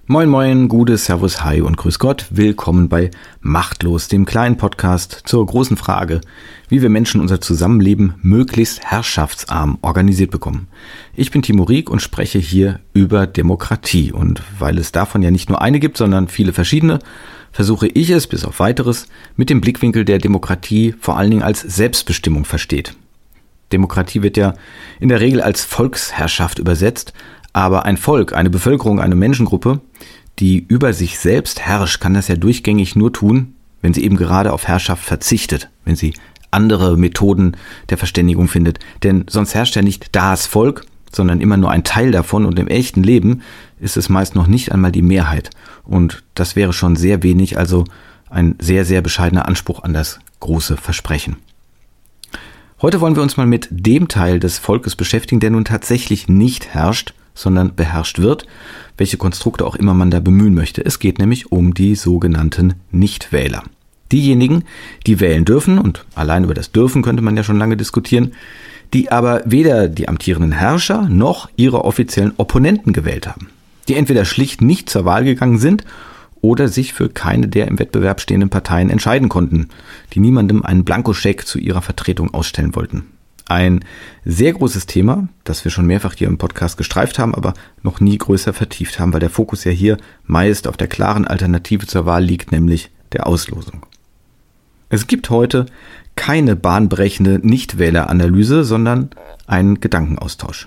Moin moin, Gude, Servus, Hi und Grüß Gott. Willkommen bei Machtlos, dem kleinen Podcast zur großen Frage, wie wir Menschen unser Zusammenleben möglichst herrschaftsarm organisiert bekommen. Ich bin Timo Rieck und spreche hier über Demokratie. Und weil es davon ja nicht nur eine gibt, sondern viele verschiedene, versuche ich es, bis auf weiteres, mit dem Blickwinkel der Demokratie vor allen Dingen als Selbstbestimmung versteht. Demokratie wird ja in der Regel als Volksherrschaft übersetzt, aber ein Volk, eine Bevölkerung, eine Menschengruppe, die über sich selbst herrscht, kann das ja durchgängig nur tun, wenn sie eben gerade auf Herrschaft verzichtet, wenn sie andere Methoden der Verständigung findet. Denn sonst herrscht ja nicht das Volk, sondern immer nur ein Teil davon, und im echten Leben ist es meist noch nicht einmal die Mehrheit. Und das wäre schon sehr wenig, also ein sehr, sehr bescheidener Anspruch an das große Versprechen. Heute wollen wir uns mal mit dem Teil des Volkes beschäftigen, der nun tatsächlich nicht herrscht, sondern beherrscht wird, welche Konstrukte auch immer man da bemühen möchte. Es geht nämlich um die sogenannten Nichtwähler. Diejenigen, die wählen dürfen, und allein über das Dürfen könnte man ja schon lange diskutieren, die aber weder die amtierenden Herrscher noch ihre offiziellen Opponenten gewählt haben. Die entweder schlicht nicht zur Wahl gegangen sind oder sich für keine der im Wettbewerb stehenden Parteien entscheiden konnten, die niemandem einen Blankoscheck zu ihrer Vertretung ausstellen wollten. Ein sehr großes Thema, das wir schon mehrfach hier im Podcast gestreift haben, aber noch nie größer vertieft haben, weil der Fokus ja hier meist auf der klaren Alternative zur Wahl liegt, nämlich der Auslosung. Es gibt heute keine bahnbrechende Nichtwähleranalyse, sondern einen Gedankenaustausch.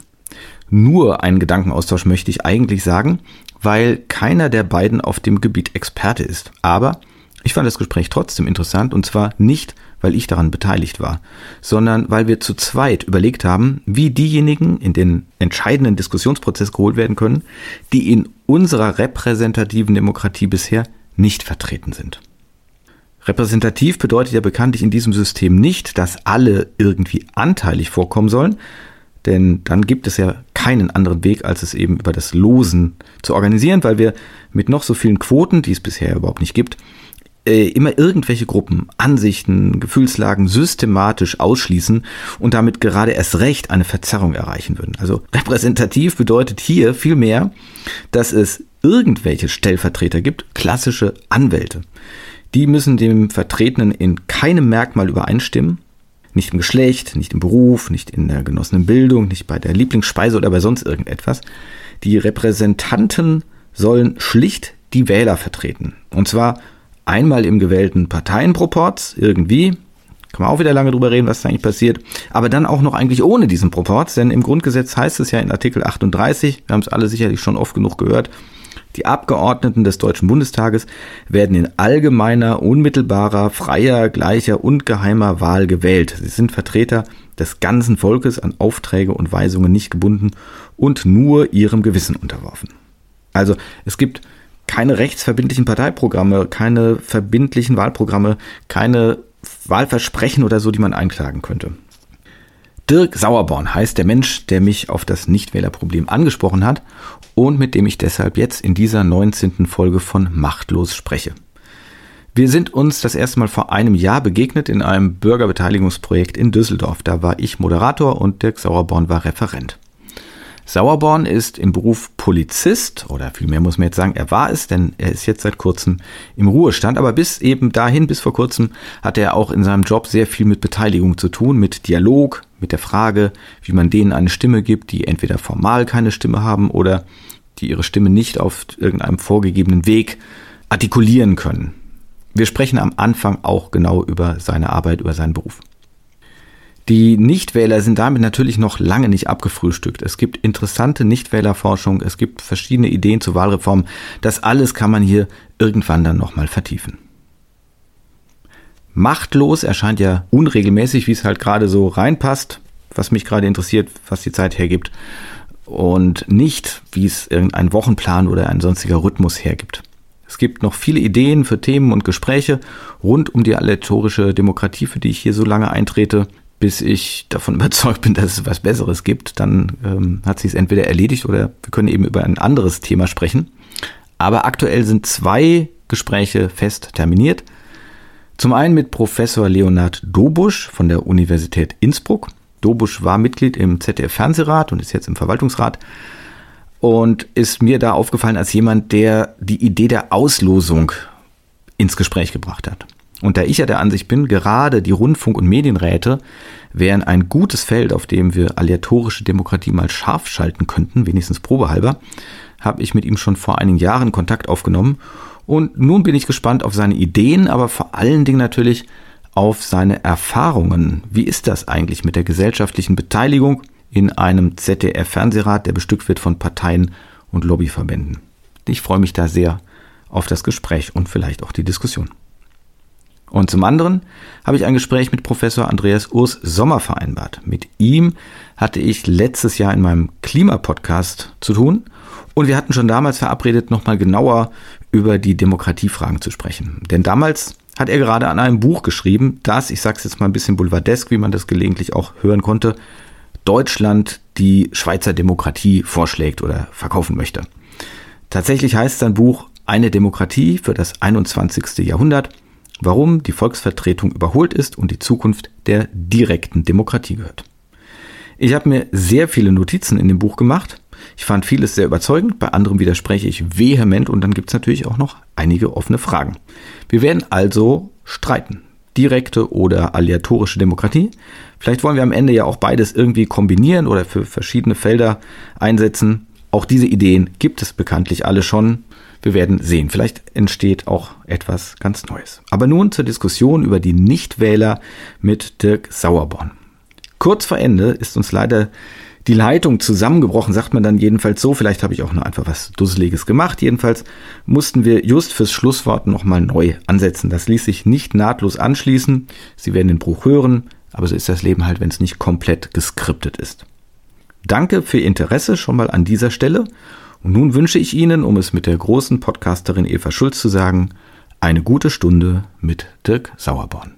Nur einen Gedankenaustausch möchte ich eigentlich sagen, weil keiner der beiden auf dem Gebiet Experte ist. Aber ich fand das Gespräch trotzdem interessant, und zwar nicht, weil ich daran beteiligt war, sondern weil wir zu zweit überlegt haben, wie diejenigen in den entscheidenden Diskussionsprozess geholt werden können, die in unserer repräsentativen Demokratie bisher nicht vertreten sind. Repräsentativ bedeutet ja bekanntlich in diesem System nicht, dass alle irgendwie anteilig vorkommen sollen, denn dann gibt es ja keinen anderen Weg, als es eben über das Losen zu organisieren, weil wir mit noch so vielen Quoten, die es bisher überhaupt nicht gibt, immer irgendwelche Gruppen, Ansichten, Gefühlslagen systematisch ausschließen und damit gerade erst recht eine Verzerrung erreichen würden. Also repräsentativ bedeutet hier vielmehr, dass es irgendwelche Stellvertreter gibt, klassische Anwälte. Die müssen dem Vertretenen in keinem Merkmal übereinstimmen, nicht im Geschlecht, nicht im Beruf, nicht in der genossenen Bildung, nicht bei der Lieblingsspeise oder bei sonst irgendetwas. Die Repräsentanten sollen schlicht die Wähler vertreten. Und zwar einmal im gewählten Parteienproporz, irgendwie, kann man auch wieder lange drüber reden, was da eigentlich passiert, aber dann auch noch eigentlich ohne diesen Proporz, denn im Grundgesetz heißt es ja in Artikel 38, wir haben es alle sicherlich schon oft genug gehört, die Abgeordneten des Deutschen Bundestages werden in allgemeiner, unmittelbarer, freier, gleicher und geheimer Wahl gewählt. Sie sind Vertreter des ganzen Volkes, an Aufträge und Weisungen nicht gebunden und nur ihrem Gewissen unterworfen. Also es gibt keine rechtsverbindlichen Parteiprogramme, keine verbindlichen Wahlprogramme, keine Wahlversprechen oder so, die man einklagen könnte. Dirk Sauerborn heißt der Mensch, der mich auf das Nichtwählerproblem angesprochen hat und mit dem ich deshalb jetzt in dieser 19. Folge von Machtlos spreche. Wir sind uns das erste Mal vor einem Jahr begegnet in einem Bürgerbeteiligungsprojekt in Düsseldorf. Da war ich Moderator und Dirk Sauerborn war Referent. Sauerborn ist im Beruf Polizist, oder vielmehr muss man jetzt sagen, er war es, denn er ist jetzt seit kurzem im Ruhestand. Aber bis vor kurzem, hatte er auch in seinem Job sehr viel mit Beteiligung zu tun, mit Dialog, mit der Frage, wie man denen eine Stimme gibt, die entweder formal keine Stimme haben oder die ihre Stimme nicht auf irgendeinem vorgegebenen Weg artikulieren können. Wir sprechen am Anfang auch genau über seine Arbeit, über seinen Beruf. Die Nichtwähler sind damit natürlich noch lange nicht abgefrühstückt. Es gibt interessante Nichtwählerforschung, es gibt verschiedene Ideen zur Wahlreform. Das alles kann man hier irgendwann dann nochmal vertiefen. Machtlos erscheint ja unregelmäßig, wie es halt gerade so reinpasst, was mich gerade interessiert, was die Zeit hergibt. Und nicht, wie es irgendein Wochenplan oder ein sonstiger Rhythmus hergibt. Es gibt noch viele Ideen für Themen und Gespräche rund um die electorische Demokratie, für die ich hier so lange eintrete, bis ich davon überzeugt bin, dass es was Besseres gibt. Dann hat sich es entweder erledigt oder wir können eben über ein anderes Thema sprechen. Aber aktuell sind 2 Gespräche fest terminiert. Zum einen mit Professor Leonhard Dobusch von der Universität Innsbruck. Dobusch war Mitglied im ZDF-Fernsehrat und ist jetzt im Verwaltungsrat. und ist mir da aufgefallen als jemand, der die Idee der Auslosung ins Gespräch gebracht hat. Und da ich ja der Ansicht bin, gerade die Rundfunk- und Medienräte wären ein gutes Feld, auf dem wir aleatorische Demokratie mal scharf schalten könnten, wenigstens probehalber, habe ich mit ihm schon vor einigen Jahren Kontakt aufgenommen. Und nun bin ich gespannt auf seine Ideen, aber vor allen Dingen natürlich auf seine Erfahrungen. Wie ist das eigentlich mit der gesellschaftlichen Beteiligung in einem ZDF-Fernsehrat, der bestückt wird von Parteien und Lobbyverbänden? Ich freue mich da sehr auf das Gespräch und vielleicht auch die Diskussion. Und zum anderen habe ich ein Gespräch mit Professor Andreas Urs Sommer vereinbart. Mit ihm hatte ich letztes Jahr in meinem Klimapodcast zu tun und wir hatten schon damals verabredet, nochmal genauer über die Demokratiefragen zu sprechen. Denn damals hat er gerade an einem Buch geschrieben, das, ich sage es jetzt mal ein bisschen boulevardesk, wie man das gelegentlich auch hören konnte, Deutschland die Schweizer Demokratie vorschlägt oder verkaufen möchte. Tatsächlich heißt sein Buch Eine Demokratie für das 21. Jahrhundert, warum die Volksvertretung überholt ist und die Zukunft der direkten Demokratie gehört. Ich habe mir sehr viele Notizen in dem Buch gemacht. Ich fand vieles sehr überzeugend, bei anderem widerspreche ich vehement und dann gibt es natürlich auch noch einige offene Fragen. Wir werden also streiten. Direkte oder aleatorische Demokratie. Vielleicht wollen wir am Ende ja auch beides irgendwie kombinieren oder für verschiedene Felder einsetzen. Auch diese Ideen gibt es bekanntlich alle schon. Wir werden sehen. Vielleicht entsteht auch etwas ganz Neues. Aber nun zur Diskussion über die Nichtwähler mit Dirk Sauerborn. Kurz vor Ende ist uns leider die Leitung zusammengebrochen, sagt man dann jedenfalls so. Vielleicht habe ich auch nur einfach was Dusseliges gemacht. Jedenfalls mussten wir just fürs Schlusswort nochmal neu ansetzen. Das ließ sich nicht nahtlos anschließen. Sie werden den Bruch hören, aber so ist das Leben halt, wenn es nicht komplett geskriptet ist. Danke für Ihr Interesse schon mal an dieser Stelle. Und nun wünsche ich Ihnen, um es mit der großen Podcasterin Eva Schulz zu sagen, eine gute Stunde mit Dirk Sauerborn.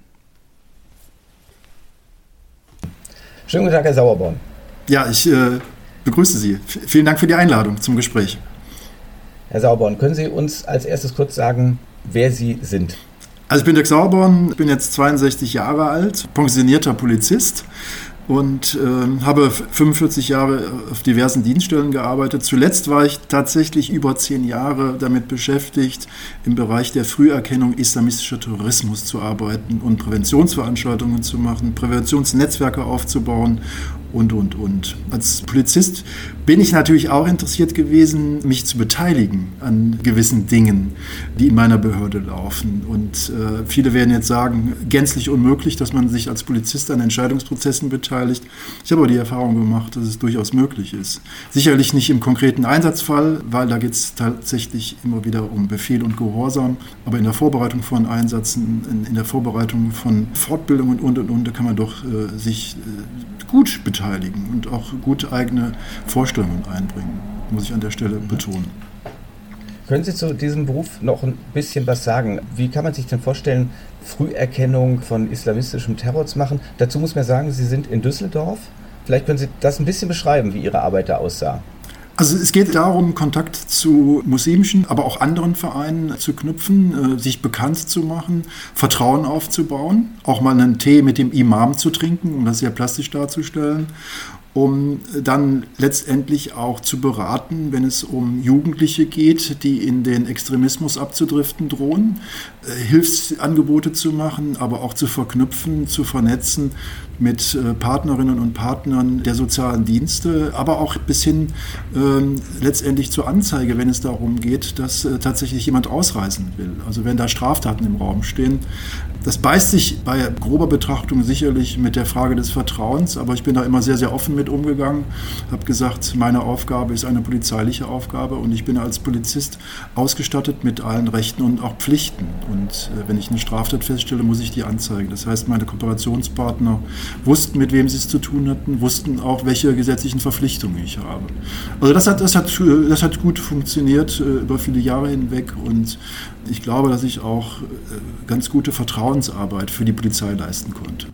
Schönen guten Tag, Herr Sauerborn. Ja, ich begrüße Sie. Vielen Dank für die Einladung zum Gespräch. Herr Sauerborn, können Sie uns als erstes kurz sagen, wer Sie sind? Also ich bin Dirk Sauerborn, bin jetzt 62 Jahre alt, pensionierter Polizist und habe 45 Jahre auf diversen Dienststellen gearbeitet. Zuletzt war ich tatsächlich über 10 Jahre damit beschäftigt, im Bereich der Früherkennung islamistischer Terrorismus zu arbeiten und Präventionsveranstaltungen zu machen, Präventionsnetzwerke aufzubauen und. Als Polizist bin ich natürlich auch interessiert gewesen, mich zu beteiligen an gewissen Dingen, die in meiner Behörde laufen. Und viele werden jetzt sagen, gänzlich unmöglich, dass man sich als Polizist an Entscheidungsprozessen beteiligt. Ich habe aber die Erfahrung gemacht, dass es durchaus möglich ist. Sicherlich nicht im konkreten Einsatzfall, weil da geht es tatsächlich immer wieder um Befehl und Gehorsam. Aber in der Vorbereitung von Einsätzen, in der Vorbereitung von Fortbildungen und, da kann man doch sich gut beteiligen und auch gut eigene Vorstellungen einbringen, muss ich an der Stelle betonen. Können Sie zu diesem Beruf noch ein bisschen was sagen? Wie kann man sich denn vorstellen, Früherkennung von islamistischem Terror zu machen? Dazu muss man sagen, Sie sind in Düsseldorf. Vielleicht können Sie das ein bisschen beschreiben, wie Ihre Arbeit da aussah. Also es geht darum, Kontakt zu muslimischen, aber auch anderen Vereinen zu knüpfen, sich bekannt zu machen, Vertrauen aufzubauen, auch mal einen Tee mit dem Imam zu trinken, um das sehr plastisch darzustellen, um dann letztendlich auch zu beraten, wenn es um Jugendliche geht, die in den Extremismus abzudriften drohen, Hilfsangebote zu machen, aber auch zu verknüpfen, zu vernetzen mit Partnerinnen und Partnern der sozialen Dienste, aber auch bis hin letztendlich zur Anzeige, wenn es darum geht, dass tatsächlich jemand ausreisen will. Also wenn da Straftaten im Raum stehen. Das beißt sich bei grober Betrachtung sicherlich mit der Frage des Vertrauens, aber ich bin da immer sehr, sehr offen mit umgegangen, habe gesagt, meine Aufgabe ist eine polizeiliche Aufgabe und ich bin als Polizist ausgestattet mit allen Rechten und auch Pflichten. Und wenn ich eine Straftat feststelle, muss ich die anzeigen. Das heißt, meine Kooperationspartner wussten, mit wem sie es zu tun hatten, wussten auch, welche gesetzlichen Verpflichtungen ich habe. Also das hat gut funktioniert über viele Jahre hinweg und ich glaube, dass ich auch ganz gute Vertrauensarbeit für die Polizei leisten konnte.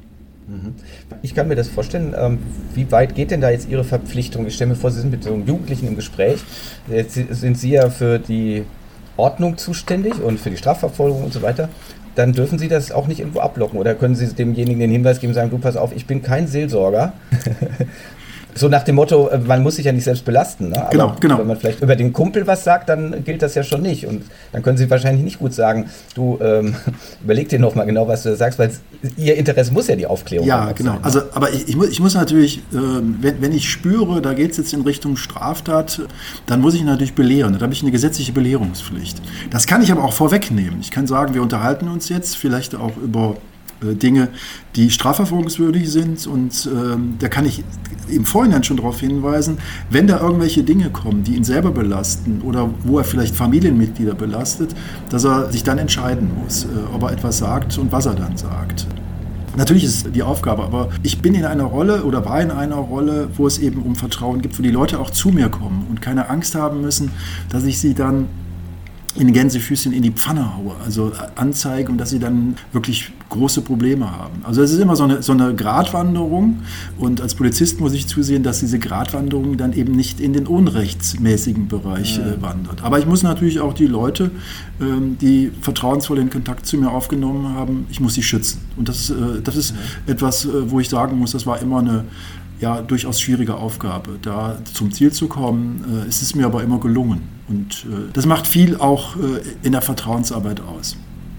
Ich kann mir das vorstellen. Wie weit geht denn da jetzt Ihre Verpflichtung? Ich stelle mir vor, Sie sind mit so einem Jugendlichen im Gespräch. Jetzt sind Sie ja für die Ordnung zuständig und für die Strafverfolgung und so weiter. Dann dürfen Sie das auch nicht irgendwo ablocken oder können Sie demjenigen den Hinweis geben und sagen, du pass auf, ich bin kein Seelsorger. So nach dem Motto, man muss sich ja nicht selbst belasten. Ne? Aber genau. wenn man vielleicht über den Kumpel was sagt, dann gilt das ja schon nicht. Und dann können Sie wahrscheinlich nicht gut sagen, du überleg dir nochmal genau, was du da sagst, weil Ihr Interesse muss ja die Aufklärung sein. Ja, genau. Also, aber ich muss natürlich, wenn ich spüre, da geht es jetzt in Richtung Straftat, dann muss ich natürlich belehren. Da habe ich eine gesetzliche Belehrungspflicht. Das kann ich aber auch vorwegnehmen. Ich kann sagen, wir unterhalten uns jetzt vielleicht auch über Dinge, die strafverfolgungswürdig sind, und da kann ich im Vorhinein schon darauf hinweisen, wenn da irgendwelche Dinge kommen, die ihn selber belasten oder wo er vielleicht Familienmitglieder belastet, dass er sich dann entscheiden muss, ob er etwas sagt und was er dann sagt. Natürlich ist es die Aufgabe, aber ich bin in einer Rolle oder war in einer Rolle, wo es eben um Vertrauen gibt, wo die Leute auch zu mir kommen und keine Angst haben müssen, dass ich sie dann in Gänsefüßchen in die Pfanne haue, also anzeige, und dass sie dann wirklich große Probleme haben. Also es ist immer so eine Gratwanderung, und als Polizist muss ich zusehen, dass diese Gratwanderung dann eben nicht in den unrechtsmäßigen Bereich wandert. Aber ich muss natürlich auch die Leute, die vertrauensvoll den Kontakt zu mir aufgenommen haben, ich muss sie schützen. Und das ist etwas, wo ich sagen muss, das war immer eine durchaus schwierige Aufgabe. Da zum Ziel zu kommen, ist es mir aber immer gelungen. Und das macht viel auch in der Vertrauensarbeit aus.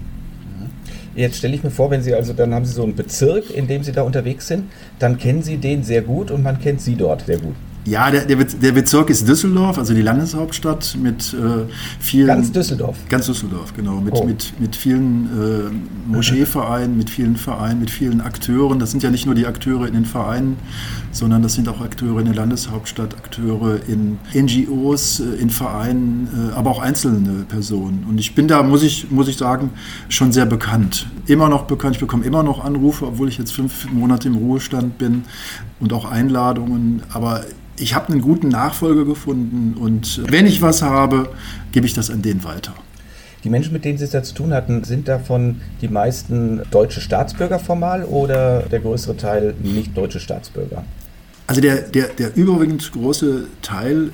Jetzt stelle ich mir vor, dann haben Sie so einen Bezirk, in dem Sie da unterwegs sind, dann kennen Sie den sehr gut und man kennt Sie dort sehr gut. Ja, der Bezirk ist Düsseldorf, also die Landeshauptstadt mit vielen... Ganz Düsseldorf? Ganz Düsseldorf, genau. Mit vielen Moscheevereinen, mit vielen Vereinen, mit vielen Akteuren. Das sind ja nicht nur die Akteure in den Vereinen, sondern das sind auch Akteure in der Landeshauptstadt, Akteure in NGOs, in Vereinen, aber auch einzelne Personen. Und ich bin da, muss ich sagen, schon sehr bekannt. Immer noch bekannt. Ich bekomme immer noch Anrufe, obwohl ich jetzt 5 Monate im Ruhestand bin, und auch Einladungen. Aber ich habe einen guten Nachfolger gefunden, und wenn ich was habe, gebe ich das an den weiter. Die Menschen, mit denen Sie es da zu tun hatten, sind davon die meisten deutsche Staatsbürger formal oder der größere Teil nicht deutsche Staatsbürger? Also der überwiegend große Teil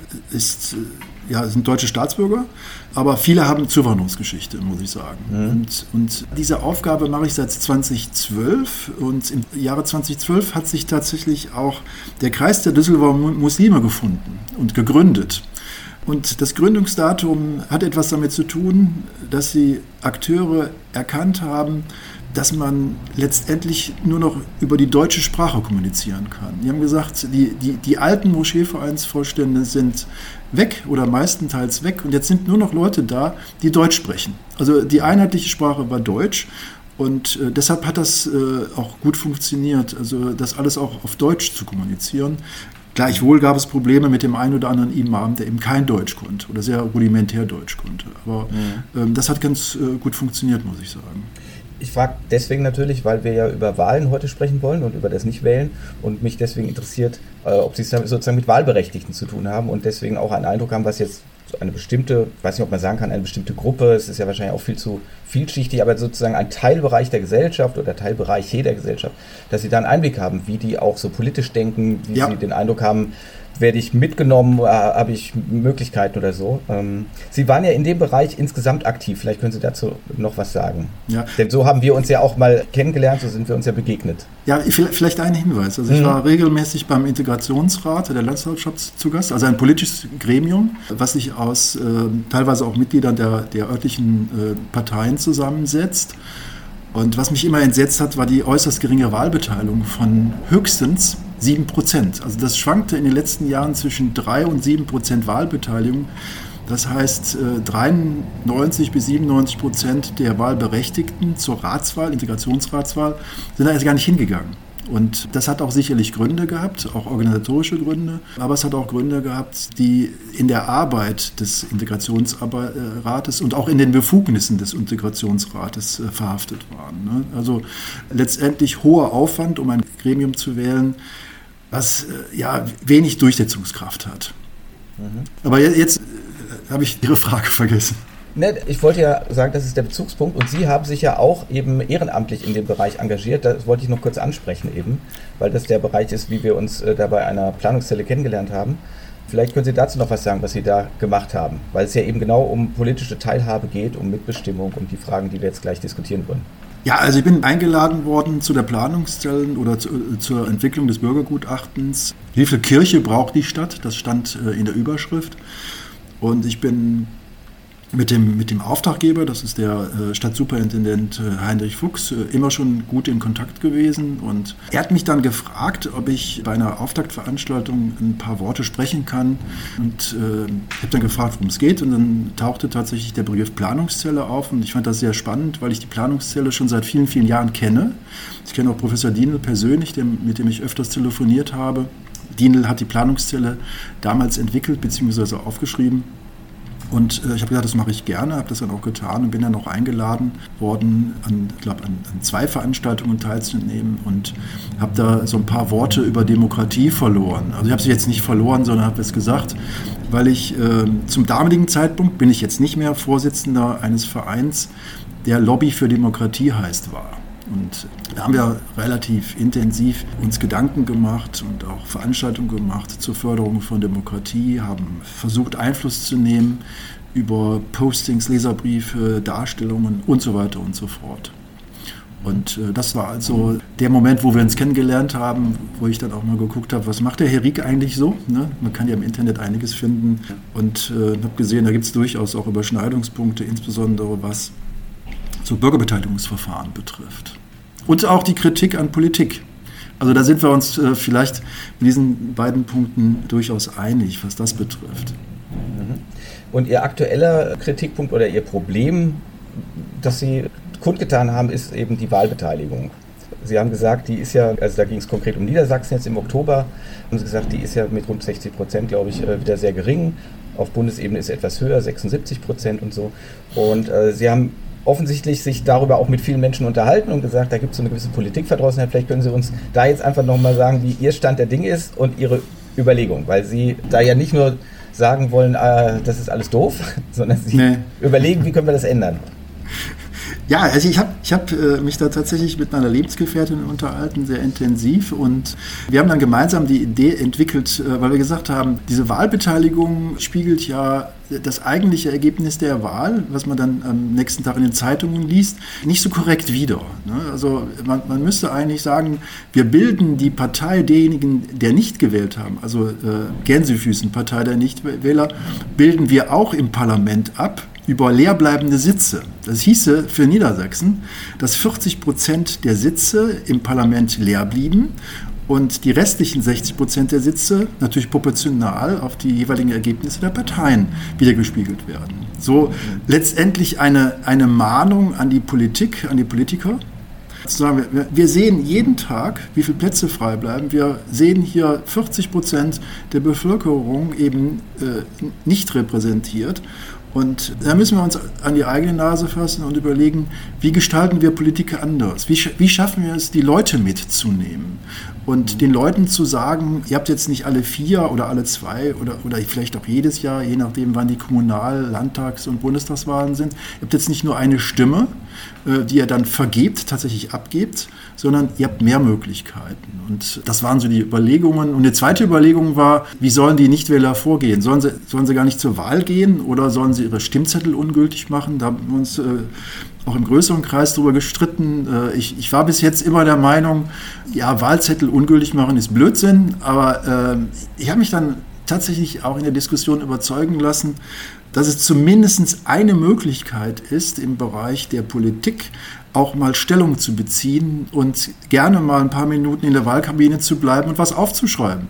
sind deutsche Staatsbürger, aber viele haben Zuwanderungsgeschichte, muss ich sagen. Und diese Aufgabe mache ich seit 2012, und im Jahre 2012 hat sich tatsächlich auch der Kreis der Düsseldorfer Muslime gefunden und gegründet. Und das Gründungsdatum hat etwas damit zu tun, dass die Akteure erkannt haben, dass man letztendlich nur noch über die deutsche Sprache kommunizieren kann. Die haben gesagt, die alten Moscheevereinsvorstände sind weg oder meistenteils weg, und jetzt sind nur noch Leute da, die Deutsch sprechen. Also die einheitliche Sprache war Deutsch, und deshalb hat das auch gut funktioniert, also das alles auch auf Deutsch zu kommunizieren. Gleichwohl gab es Probleme mit dem einen oder anderen Imam, der eben kein Deutsch konnte oder sehr rudimentär Deutsch konnte. Aber das hat ganz gut funktioniert, muss ich sagen. Ich frage deswegen natürlich, weil wir ja über Wahlen heute sprechen wollen und über das Nichtwählen, und mich deswegen interessiert, ob Sie es sozusagen mit Wahlberechtigten zu tun haben und deswegen auch einen Eindruck haben, was jetzt so eine bestimmte, ich weiß nicht, ob man sagen kann, eine bestimmte Gruppe, es ist ja wahrscheinlich auch viel zu vielschichtig, aber sozusagen ein Teilbereich der Gesellschaft oder Teilbereiche der Gesellschaft, dass Sie da einen Einblick haben, wie die auch so politisch denken, wie Sie den Eindruck haben, werde ich mitgenommen, habe ich Möglichkeiten oder so. Sie waren ja in dem Bereich insgesamt aktiv, vielleicht können Sie dazu noch was sagen. Ja. Denn so haben wir uns ja auch mal kennengelernt, so sind wir uns ja begegnet. Ja, vielleicht ein Hinweis. Also ich war regelmäßig beim Integrationsrat der Landeshauptstadt zu Gast, also ein politisches Gremium, was sich aus teilweise auch Mitgliedern der örtlichen Parteien zusammensetzt. Und was mich immer entsetzt hat, war die äußerst geringe Wahlbeteiligung von höchstens 7%. Also das schwankte in den letzten Jahren zwischen 3% und 7% Wahlbeteiligung. Das heißt, 93-97% der Wahlberechtigten zur Ratswahl, Integrationsratswahl, sind da jetzt gar nicht hingegangen. Und das hat auch sicherlich Gründe gehabt, auch organisatorische Gründe, aber es hat auch Gründe gehabt, die in der Arbeit des Integrationsrates und auch in den Befugnissen des Integrationsrates verhaftet waren. Also letztendlich hoher Aufwand, um ein Gremium zu wählen, was wenig Durchsetzungskraft hat. Aber jetzt habe ich Ihre Frage vergessen. Ich wollte ja sagen, das ist der Bezugspunkt, und Sie haben sich ja auch eben ehrenamtlich in dem Bereich engagiert. Das wollte ich noch kurz ansprechen eben, weil das der Bereich ist, wie wir uns da bei einer Planungszelle kennengelernt haben. Vielleicht können Sie dazu noch was sagen, was Sie da gemacht haben, weil es ja eben genau um politische Teilhabe geht, um Mitbestimmung, um die Fragen, die wir jetzt gleich diskutieren wollen. Ja, also ich bin eingeladen worden zu der Planungszellen oder zur Entwicklung des Bürgergutachtens. Wie viel Kirche braucht die Stadt? Das stand in der Überschrift. Und ich bin mit dem Auftraggeber, das ist der Stadtsuperintendent Heinrich Fuchs, immer schon gut in Kontakt gewesen. Und er hat mich dann gefragt, ob ich bei einer Auftaktveranstaltung ein paar Worte sprechen kann. Und ich habe dann gefragt, worum es geht. Und dann tauchte tatsächlich der Begriff Planungszelle auf. Und ich fand das sehr spannend, weil ich die Planungszelle schon seit vielen, vielen Jahren kenne. Ich kenne auch Professor Dienel persönlich, mit dem ich öfters telefoniert habe. Dienel hat die Planungszelle damals entwickelt bzw. aufgeschrieben. Und ich habe gesagt, das mache ich gerne, habe das dann auch getan und bin dann auch eingeladen worden, an 2 Veranstaltungen teilzunehmen und habe da so ein paar Worte über Demokratie verloren. Also ich habe sie jetzt nicht verloren, sondern habe es gesagt, weil ich zum damaligen Zeitpunkt, bin ich jetzt nicht mehr Vorsitzender eines Vereins, der Lobby für Demokratie heißt, war. Und da haben wir relativ intensiv uns Gedanken gemacht und auch Veranstaltungen gemacht zur Förderung von Demokratie, haben versucht Einfluss zu nehmen über Postings, Leserbriefe, Darstellungen und so weiter und so fort. Und das war also der Moment, wo wir uns kennengelernt haben, wo ich dann auch mal geguckt habe, was macht der Herr Rieck eigentlich so? Ne? Man kann ja im Internet einiges finden und habe gesehen, da gibt es durchaus auch Überschneidungspunkte, insbesondere was so Bürgerbeteiligungsverfahren betrifft. Und auch die Kritik an Politik. Also da sind wir uns vielleicht in diesen beiden Punkten durchaus einig, was das betrifft. Und Ihr aktueller Kritikpunkt oder Ihr Problem, das Sie kundgetan haben, ist eben die Wahlbeteiligung. Sie haben gesagt, die ist ja, also da ging es konkret um Niedersachsen jetzt im Oktober, haben Sie gesagt, die ist ja mit rund 60%, glaube ich, wieder sehr gering. Auf Bundesebene ist sie etwas höher, 76% und so. Und Sie haben offensichtlich sich darüber auch mit vielen Menschen unterhalten und gesagt, da gibt es so eine gewisse Politikverdrossenheit. Vielleicht können Sie uns da jetzt einfach nochmal sagen, wie Ihr Stand der Dinge ist und Ihre Überlegung, weil Sie da ja nicht nur sagen wollen, das ist alles doof, sondern Sie überlegen, wie können wir das ändern. Ja, also ich hab mich da tatsächlich mit meiner Lebensgefährtin unterhalten, sehr intensiv, und wir haben dann gemeinsam die Idee entwickelt, weil wir gesagt haben, diese Wahlbeteiligung spiegelt ja das eigentliche Ergebnis der Wahl, was man dann am nächsten Tag in den Zeitungen liest, nicht so korrekt wider. Also man müsste eigentlich sagen, wir bilden die Partei derjenigen, der nicht gewählt haben, also Gänsefüßchen-Partei der Nichtwähler, bilden wir auch im Parlament ab über leerbleibende Sitze. Das hieße für Niedersachsen, dass 40% der Sitze im Parlament leer blieben und die restlichen 60% der Sitze natürlich proportional auf die jeweiligen Ergebnisse der Parteien wiedergespiegelt werden. So letztendlich eine Mahnung an die Politik, an die Politiker. Wir sehen jeden Tag, wie viele Plätze frei bleiben. Wir sehen hier 40% der Bevölkerung eben nicht repräsentiert. Und da müssen wir uns an die eigene Nase fassen und überlegen, wie gestalten wir Politik anders? Wie schaffen wir es, die Leute mitzunehmen? Und den Leuten zu sagen, ihr habt jetzt nicht alle 4 oder alle 2 oder vielleicht auch jedes Jahr, je nachdem wann die Kommunal-, Landtags- und Bundestagswahlen sind, ihr habt jetzt nicht nur eine Stimme, die ihr dann vergebt, tatsächlich abgebt, sondern ihr habt mehr Möglichkeiten. Und das waren so die Überlegungen. Und eine zweite Überlegung war, wie sollen die Nichtwähler vorgehen? Sollen sie gar nicht zur Wahl gehen oder sollen sie ihre Stimmzettel ungültig machen? Da haben wir uns auch im größeren Kreis darüber gestritten. Ich war bis jetzt immer der Meinung, ja, Wahlzettel ungültig machen ist Blödsinn, aber ich habe mich dann tatsächlich auch in der Diskussion überzeugen lassen, dass es zumindest eine Möglichkeit ist, im Bereich der Politik auch mal Stellung zu beziehen und gerne mal ein paar Minuten in der Wahlkabine zu bleiben und was aufzuschreiben.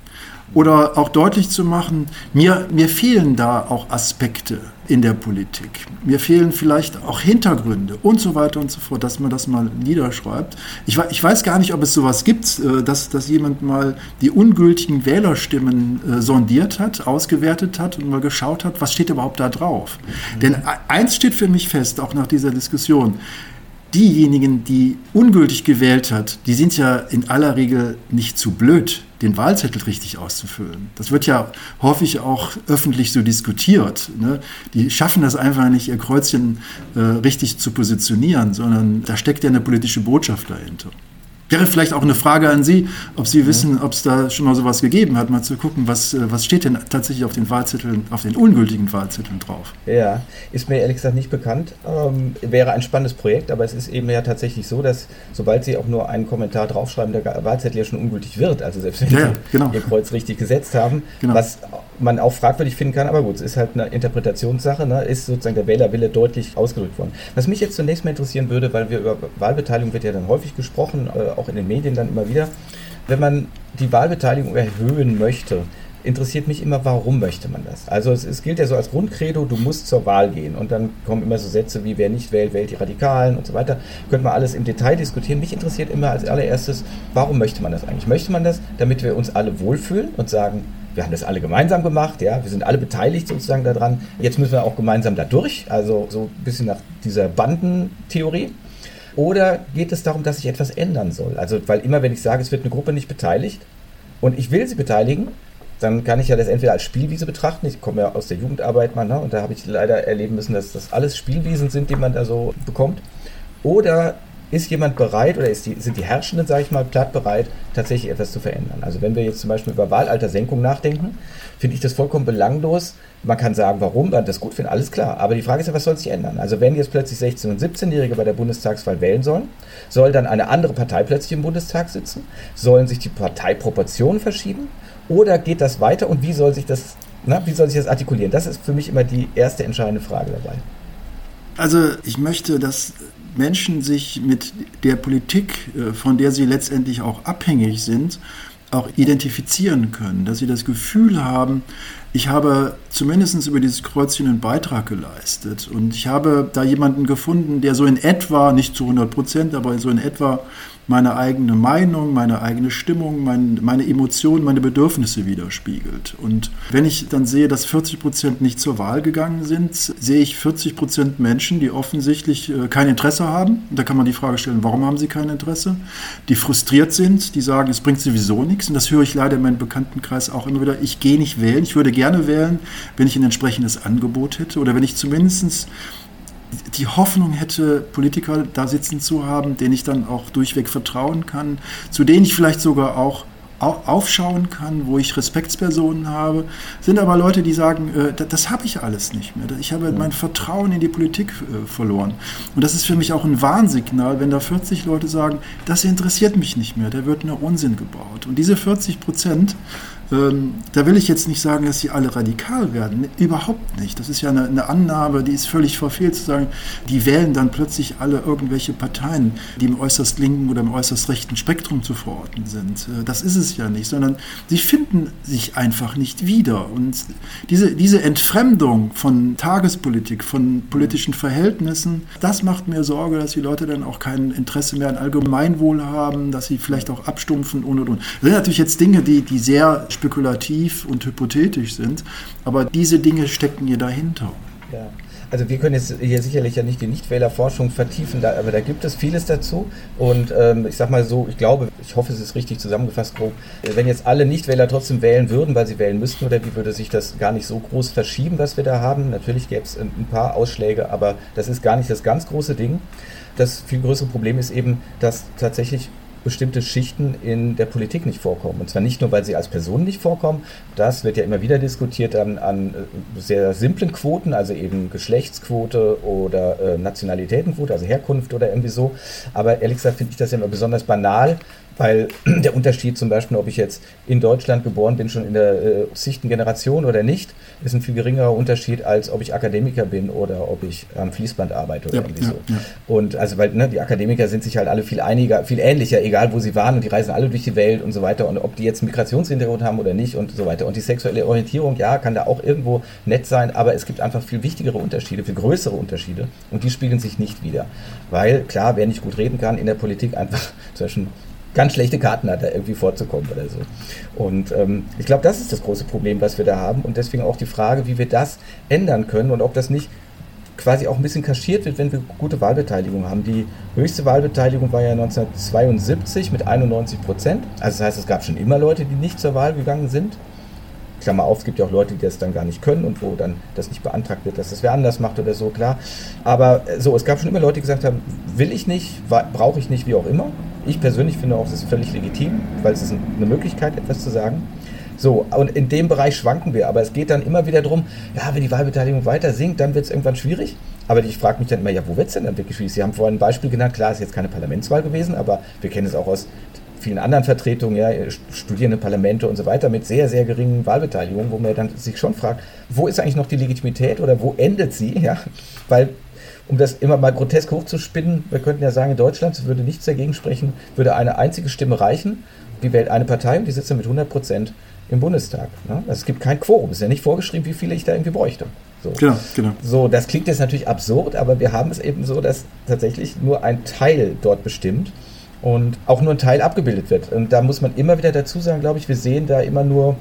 Oder auch deutlich zu machen, mir fehlen da auch Aspekte in der Politik. Mir fehlen vielleicht auch Hintergründe und so weiter und so fort, dass man das mal niederschreibt. Ich weiß gar nicht, ob es sowas gibt, dass jemand mal die ungültigen Wählerstimmen sondiert hat, ausgewertet hat und mal geschaut hat, was steht überhaupt da drauf. Denn eins steht für mich fest, auch nach dieser Diskussion: Diejenigen, die ungültig gewählt hat, die sind ja in aller Regel nicht zu blöd, den Wahlzettel richtig auszufüllen. Das wird ja häufig auch öffentlich so diskutiert. Ne? Die schaffen das einfach nicht, ihr Kreuzchen richtig zu positionieren, sondern da steckt ja eine politische Botschaft dahinter. Wäre vielleicht auch eine Frage an Sie, ob Sie wissen, ob es da schon mal sowas gegeben hat, mal zu gucken, was steht denn tatsächlich auf den Wahlzetteln, auf den ungültigen Wahlzetteln drauf. Ja, ist mir ehrlich gesagt nicht bekannt. Wäre ein spannendes Projekt, aber es ist eben ja tatsächlich so, dass sobald Sie auch nur einen Kommentar draufschreiben, der Wahlzettel ja schon ungültig wird. Also selbst wenn Sie Ihr Kreuz richtig gesetzt haben, was man auch fragwürdig finden kann, aber gut, es ist halt eine Interpretationssache, ne? Ist sozusagen der Wählerwille deutlich ausgedrückt worden. Was mich jetzt zunächst mal interessieren würde, weil wir über Wahlbeteiligung wird ja dann häufig gesprochen, auch in den Medien dann immer wieder. Wenn man die Wahlbeteiligung erhöhen möchte, interessiert mich immer, warum möchte man das? Also es gilt ja so als Grundcredo, du musst zur Wahl gehen und dann kommen immer so Sätze wie, wer nicht wählt, wählt die Radikalen und so weiter. Könnte man alles im Detail diskutieren. Mich interessiert immer als allererstes, warum möchte man das eigentlich? Möchte man das, damit wir uns alle wohlfühlen und sagen, wir haben das alle gemeinsam gemacht, ja, wir sind alle beteiligt sozusagen daran. Jetzt müssen wir auch gemeinsam da durch, also so ein bisschen nach dieser Bandentheorie. Oder geht es darum, dass sich etwas ändern soll? Also, weil immer, wenn ich sage, es wird eine Gruppe nicht beteiligt und ich will sie beteiligen, dann kann ich ja das entweder als Spielwiese betrachten. Ich komme ja aus der Jugendarbeit mal, ne, und da habe ich leider erleben müssen, dass das alles Spielwiesen sind, die man da so bekommt. Oder ist jemand bereit oder sind die Herrschenden, sage ich mal, platt bereit, tatsächlich etwas zu verändern? Also wenn wir jetzt zum Beispiel über Wahlaltersenkung nachdenken, finde ich das vollkommen belanglos. Man kann sagen, warum man das gut findet, alles klar. Aber die Frage ist ja, was soll sich ändern? Also wenn jetzt plötzlich 16- und 17-Jährige bei der Bundestagswahl wählen sollen, soll dann eine andere Partei plötzlich im Bundestag sitzen? Sollen sich die Parteiproportionen verschieben? Oder geht das weiter und wie soll sich das artikulieren? Das ist für mich immer die erste entscheidende Frage dabei. Also ich möchte, dass Menschen sich mit der Politik, von der sie letztendlich auch abhängig sind, auch identifizieren können, dass sie das Gefühl haben, ich habe zumindest über dieses Kreuzchen einen Beitrag geleistet und ich habe da jemanden gefunden, der so in etwa, nicht zu 100%, aber so in etwa meine eigene Meinung, meine eigene Stimmung, meine Emotionen, meine Bedürfnisse widerspiegelt. Und wenn ich dann sehe, dass 40% nicht zur Wahl gegangen sind, sehe ich 40% Menschen, die offensichtlich kein Interesse haben. Und da kann man die Frage stellen, warum haben sie kein Interesse? Die frustriert sind, die sagen, es bringt sowieso nichts. Und das höre ich leider in meinem Bekanntenkreis auch immer wieder. Ich gehe nicht wählen, ich würde gerne wählen, wenn ich ein entsprechendes Angebot hätte oder wenn ich zumindest die Hoffnung hätte, Politiker da sitzen zu haben, denen ich dann auch durchweg vertrauen kann, zu denen ich vielleicht sogar auch aufschauen kann, wo ich Respektspersonen habe, sind aber Leute, die sagen, das habe ich alles nicht mehr. Ich habe mein Vertrauen in die Politik verloren. Und das ist für mich auch ein Warnsignal, wenn da 40 Leute sagen, das interessiert mich nicht mehr, da wird nur Unsinn gebaut. Und diese 40%, da will ich jetzt nicht sagen, dass sie alle radikal werden. Überhaupt nicht. Das ist ja eine Annahme, die ist völlig verfehlt, zu sagen, die wählen dann plötzlich alle irgendwelche Parteien, die im äußerst linken oder im äußerst rechten Spektrum zu verorten sind. Das ist es ja nicht, sondern sie finden sich einfach nicht wieder. Und diese Entfremdung von Tagespolitik, von politischen Verhältnissen, das macht mir Sorge, dass die Leute dann auch kein Interesse mehr an Allgemeinwohl haben, dass sie vielleicht auch abstumpfen und. Das sind natürlich jetzt Dinge, die sehr spekulativ und hypothetisch sind, aber diese Dinge stecken hier dahinter. Ja. Also wir können jetzt hier sicherlich ja nicht die Nichtwählerforschung vertiefen, aber da gibt es vieles dazu und ich sag mal so, ich hoffe, es ist richtig zusammengefasst grob, wenn jetzt alle Nichtwähler trotzdem wählen würden, weil sie wählen müssten, oder wie würde sich das gar nicht so groß verschieben, was wir da haben? Natürlich gäbe es ein paar Ausschläge, aber das ist gar nicht das ganz große Ding. Das viel größere Problem ist eben, dass tatsächlich bestimmte Schichten in der Politik nicht vorkommen. Und zwar nicht nur, weil sie als Personen nicht vorkommen, das wird ja immer wieder diskutiert an sehr simplen Quoten, also eben Geschlechtsquote oder Nationalitätenquote, also Herkunft oder irgendwie so. Aber ehrlich gesagt finde ich das ja immer besonders banal, weil der Unterschied zum Beispiel, ob ich jetzt in Deutschland geboren bin, schon in der 10. Generation oder nicht, ist ein viel geringerer Unterschied, als ob ich Akademiker bin oder ob ich am Fließband arbeite oder irgendwie so. Ja. Und also, weil die Akademiker sind sich halt alle viel ähnlicher, egal wo sie waren, und die reisen alle durch die Welt und so weiter, und ob die jetzt einen Migrationshintergrund haben oder nicht und so weiter. Und die sexuelle Orientierung, ja, kann da auch irgendwo nett sein, aber es gibt einfach viel wichtigere Unterschiede, viel größere Unterschiede, und die spiegeln sich nicht wider. Weil, klar, wer nicht gut reden kann, in der Politik einfach zwischen ganz schlechte Karten hat, da irgendwie vorzukommen oder so. Und ich glaube, das ist das große Problem, was wir da haben, und deswegen auch die Frage, wie wir das ändern können und ob das nicht quasi auch ein bisschen kaschiert wird, wenn wir gute Wahlbeteiligung haben. Die höchste Wahlbeteiligung war ja 1972 mit 91%. Also das heißt, es gab schon immer Leute, die nicht zur Wahl gegangen sind. Klammer auf, es gibt ja auch Leute, die das dann gar nicht können und wo dann das nicht beantragt wird, dass das wer anders macht oder so, klar. Aber so, es gab schon immer Leute, die gesagt haben, will ich nicht, brauche ich nicht, wie auch immer. Ich persönlich finde auch, es ist völlig legitim, weil es ist eine Möglichkeit, etwas zu sagen. So, und in dem Bereich schwanken wir, aber es geht dann immer wieder darum, ja, wenn die Wahlbeteiligung weiter sinkt, dann wird es irgendwann schwierig. Aber ich frage mich dann immer, ja, wo wird es denn dann wirklich schwierig? Sie haben vorhin ein Beispiel genannt, klar, ist jetzt keine Parlamentswahl gewesen, aber wir kennen es auch aus vielen anderen Vertretungen, ja, studierende Parlamente und so weiter mit sehr, sehr geringen Wahlbeteiligungen, wo man dann sich schon fragt, wo ist eigentlich noch die Legitimität oder wo endet sie? Ja? Weil, um das immer mal grotesk hochzuspinnen, wir könnten ja sagen, in Deutschland würde nichts dagegen sprechen, würde eine einzige Stimme reichen, die wählt eine Partei und die sitzt dann mit 100% im Bundestag. Ne? Also es gibt kein Quorum, es ist ja nicht vorgeschrieben, wie viele ich da irgendwie bräuchte. So. Genau. So, das klingt jetzt natürlich absurd, aber wir haben es eben so, dass tatsächlich nur ein Teil dort bestimmt und auch nur ein Teil abgebildet wird. Und da muss man immer wieder dazu sagen, glaube ich, wir sehen da immer nur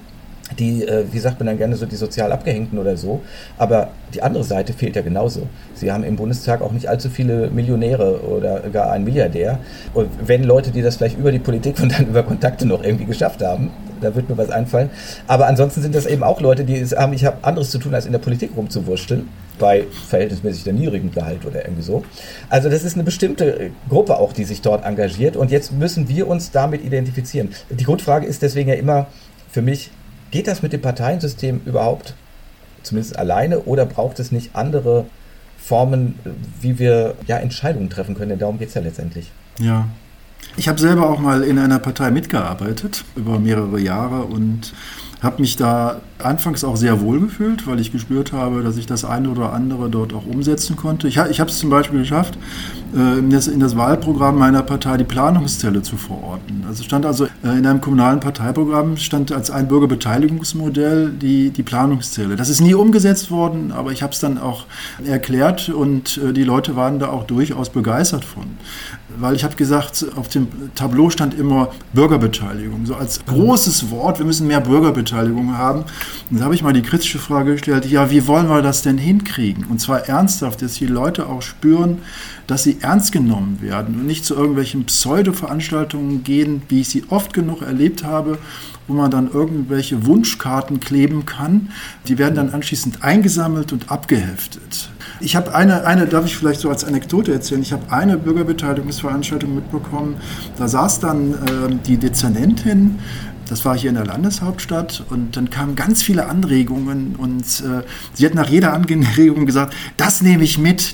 die, wie sagt man dann gerne, so die sozial Abgehängten oder so. Aber die andere Seite fehlt ja genauso. Sie haben im Bundestag auch nicht allzu viele Millionäre oder gar einen Milliardär. Und wenn Leute, die das vielleicht über die Politik und dann über Kontakte noch irgendwie geschafft haben, da wird mir was einfallen. Aber ansonsten sind das eben auch Leute, die sagen, ich habe anderes zu tun, als in der Politik rumzuwursteln, bei verhältnismäßig der niedrigen Gehalt oder irgendwie so. Also das ist eine bestimmte Gruppe auch, die sich dort engagiert. Und jetzt müssen wir uns damit identifizieren. Die Grundfrage ist deswegen ja immer für mich, geht das mit dem Parteiensystem überhaupt, zumindest alleine, oder braucht es nicht andere Formen, wie wir ja Entscheidungen treffen können? Denn darum geht es ja letztendlich. Ja. Ich habe selber auch mal in einer Partei mitgearbeitet, über mehrere Jahre, und habe mich da anfangs auch sehr wohl gefühlt, weil ich gespürt habe, dass ich das eine oder andere dort auch umsetzen konnte. Ich habe es zum Beispiel geschafft, in das Wahlprogramm meiner Partei die Planungszelle zu verorten. Also stand in einem kommunalen Parteiprogramm stand als ein Bürgerbeteiligungsmodell die Planungszelle. Das ist nie umgesetzt worden, aber ich habe es dann auch erklärt und die Leute waren da auch durchaus begeistert von. Weil ich habe gesagt, auf dem Tableau stand immer Bürgerbeteiligung, so als großes Wort, wir müssen mehr Bürgerbeteiligung haben. Und da habe ich mal die kritische Frage gestellt, ja, wie wollen wir das denn hinkriegen? Und zwar ernsthaft, dass die Leute auch spüren, dass sie ernst genommen werden und nicht zu irgendwelchen Pseudo-Veranstaltungen gehen, wie ich sie oft genug erlebt habe, wo man dann irgendwelche Wunschkarten kleben kann. Die werden dann anschließend eingesammelt und abgeheftet. Ich habe eine, darf ich vielleicht so als Anekdote erzählen, ich habe eine Bürgerbeteiligungsveranstaltung mitbekommen, da saß dann die Dezernentin, das war hier in der Landeshauptstadt, und dann kamen ganz viele Anregungen und sie hat nach jeder Anregung gesagt, das nehme ich mit.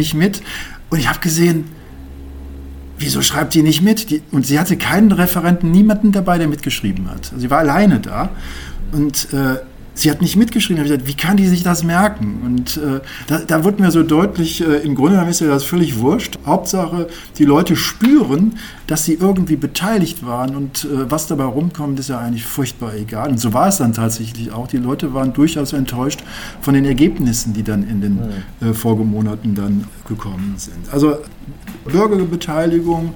Und ich habe gesehen, wieso schreibt die nicht mit? Und sie hatte keinen Referenten, niemanden dabei, der mitgeschrieben hat. Also sie war alleine da und sie hat nicht mitgeschrieben. Ich habe gesagt, wie kann die sich das merken? Und da wurde mir so deutlich, im Grunde genommen ist ja das völlig wurscht. Hauptsache, die Leute spüren, dass sie irgendwie beteiligt waren, und was dabei rumkommt, ist ja eigentlich furchtbar egal. Und so war es dann tatsächlich auch. Die Leute waren durchaus enttäuscht von den Ergebnissen, die dann in den Folgemonaten dann gekommen sind. Also Bürgerbeteiligung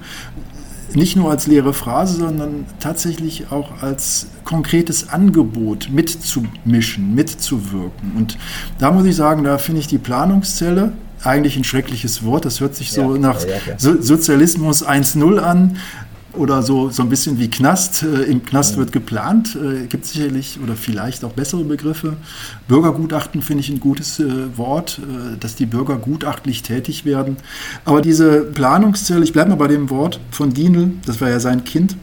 nicht nur als leere Phrase, sondern tatsächlich auch als konkretes Angebot mitzumischen, mitzuwirken. Und da muss ich sagen, da finde ich die Planungszelle eigentlich ein schreckliches Wort. Das hört sich so nach Sozialismus 1.0 an. Oder so ein bisschen wie Knast. Im Knast wird geplant. Gibt sicherlich oder vielleicht auch bessere Begriffe. Bürgergutachten finde ich ein gutes Wort, dass die Bürger gutachtlich tätig werden. Aber diese Planungszelle, ich bleibe mal bei dem Wort von Dienel, das war ja sein Kind,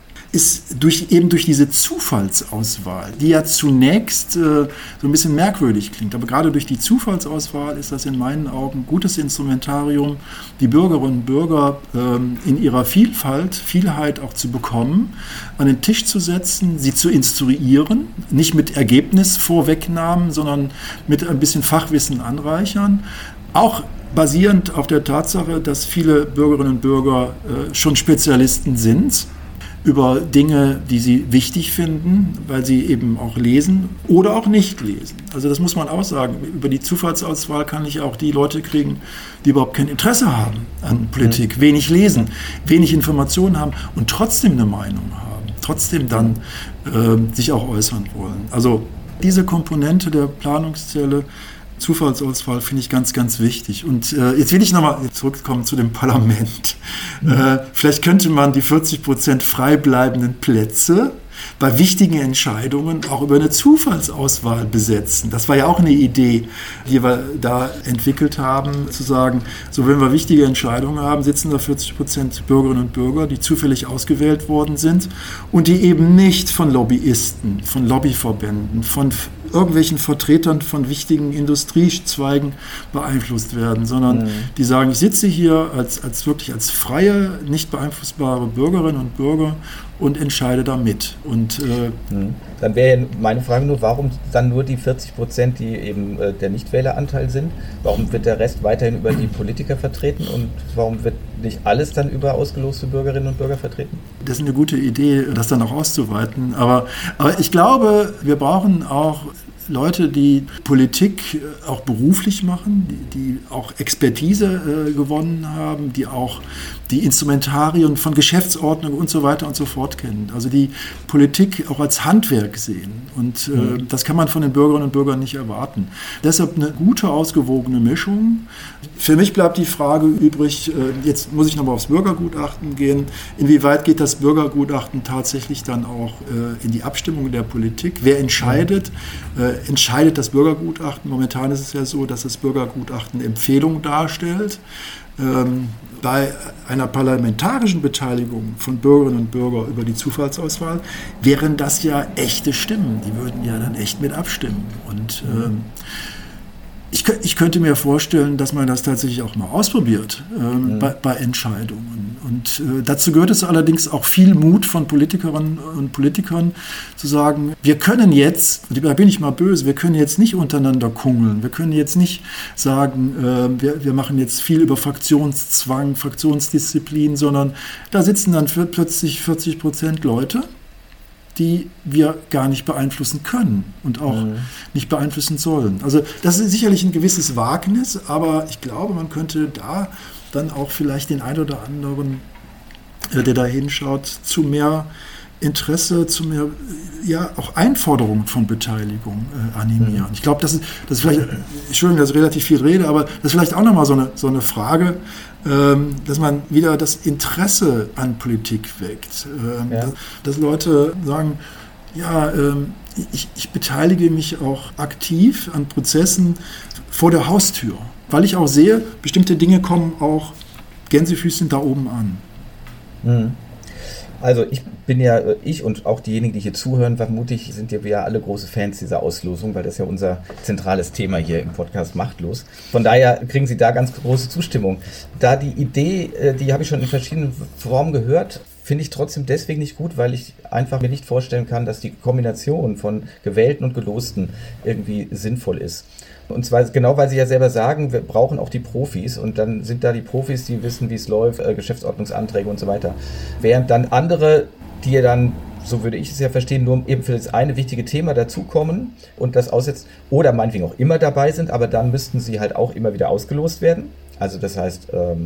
ist durch diese Zufallsauswahl, die ja zunächst so ein bisschen merkwürdig klingt, aber gerade durch die Zufallsauswahl ist das in meinen Augen ein gutes Instrumentarium, die Bürgerinnen und Bürger in ihrer Vielheit auch zu bekommen, an den Tisch zu setzen, sie zu instruieren, nicht mit Ergebnisvorwegnahmen, sondern mit ein bisschen Fachwissen anreichern, auch basierend auf der Tatsache, dass viele Bürgerinnen und Bürger schon Spezialisten sind über Dinge, die sie wichtig finden, weil sie eben auch lesen oder auch nicht lesen. Also das muss man auch sagen. Über die Zufallsauswahl kann ich auch die Leute kriegen, die überhaupt kein Interesse haben an Politik, wenig lesen, wenig Informationen haben und trotzdem eine Meinung haben, trotzdem dann sich auch äußern wollen. Also diese Komponente der Planungszelle, Zufallsauswahl, finde ich ganz, ganz wichtig. Und jetzt will ich nochmal zurückkommen zu dem Parlament. Vielleicht könnte man die 40% frei bleibenden Plätze bei wichtigen Entscheidungen auch über eine Zufallsauswahl besetzen. Das war ja auch eine Idee, die wir da entwickelt haben, zu sagen, so wenn wir wichtige Entscheidungen haben, sitzen da 40% Bürgerinnen und Bürger, die zufällig ausgewählt worden sind und die eben nicht von Lobbyisten, von Lobbyverbänden, von irgendwelchen Vertretern von wichtigen Industriezweigen beeinflusst werden, sondern die sagen, ich sitze hier wirklich als freie, nicht beeinflussbare Bürgerinnen und Bürger und entscheide da mit. Und, dann wäre meine Frage nur, warum dann nur die 40%, die eben der Nichtwähleranteil sind? Warum wird der Rest weiterhin über die Politiker vertreten und warum wird nicht alles dann über ausgeloste Bürgerinnen und Bürger vertreten? Das ist eine gute Idee, das dann auch auszuweiten. Aber ich glaube, wir brauchen auch Leute, die Politik auch beruflich machen, die auch Expertise gewonnen haben, die auch die Instrumentarien von Geschäftsordnung und so weiter und so fort kennen. Also die Politik auch als Handwerk sehen. Und das kann man von den Bürgerinnen und Bürgern nicht erwarten. Deshalb eine gute, ausgewogene Mischung. Für mich bleibt die Frage übrig, jetzt muss ich nochmal aufs Bürgergutachten gehen, inwieweit geht das Bürgergutachten tatsächlich dann auch in die Abstimmung der Politik? Wer entscheidet? Entscheidet das Bürgergutachten? Momentan ist es ja so, dass das Bürgergutachten Empfehlungen darstellt. Bei einer parlamentarischen Beteiligung von Bürgerinnen und Bürgern über die Zufallsauswahl wären das ja echte Stimmen. Die würden ja dann echt mit abstimmen. Und ich könnte mir vorstellen, dass man das tatsächlich auch mal ausprobiert bei Entscheidungen. Und dazu gehört es allerdings auch viel Mut von Politikerinnen und Politikern zu sagen, wir können jetzt, da bin ich mal böse, wir können jetzt nicht untereinander kungeln. Wir können jetzt nicht sagen, wir machen jetzt viel über Fraktionszwang, Fraktionsdisziplin, sondern da sitzen dann plötzlich 40% Leute, die wir gar nicht beeinflussen können und auch nicht beeinflussen sollen. Also das ist sicherlich ein gewisses Wagnis, aber ich glaube, man könnte da dann auch vielleicht den einen oder anderen, der da hinschaut, zu mehr Interesse, zu mehr auch Einforderungen von Beteiligung animieren. Ich glaube, das ist vielleicht, Entschuldigung, dass ich relativ viel rede, aber das ist vielleicht auch nochmal so eine Frage, dass man wieder das Interesse an Politik weckt. Dass Leute sagen, ich beteilige mich auch aktiv an Prozessen vor der Haustür, weil ich auch sehe, bestimmte Dinge kommen auch Gänsefüßchen da oben an. Also ich und auch diejenigen, die hier zuhören, vermutlich sind wir ja alle große Fans dieser Auslosung, weil das ja unser zentrales Thema hier im Podcast Machtlos. Von daher kriegen Sie da ganz große Zustimmung. Da die Idee, die habe ich schon in verschiedenen Formen gehört, finde ich trotzdem deswegen nicht gut, weil ich einfach mir nicht vorstellen kann, dass die Kombination von Gewählten und Gelosten irgendwie sinnvoll ist. Und zwar genau, weil Sie ja selber sagen, wir brauchen auch die Profis und dann sind da die Profis, die wissen, wie es läuft, Geschäftsordnungsanträge und so weiter. Während dann andere, die ja dann, so würde ich es ja verstehen, nur eben für das eine wichtige Thema dazukommen und das aussetzen oder meinetwegen auch immer dabei sind, aber dann müssten sie halt auch immer wieder ausgelost werden. Also das heißt,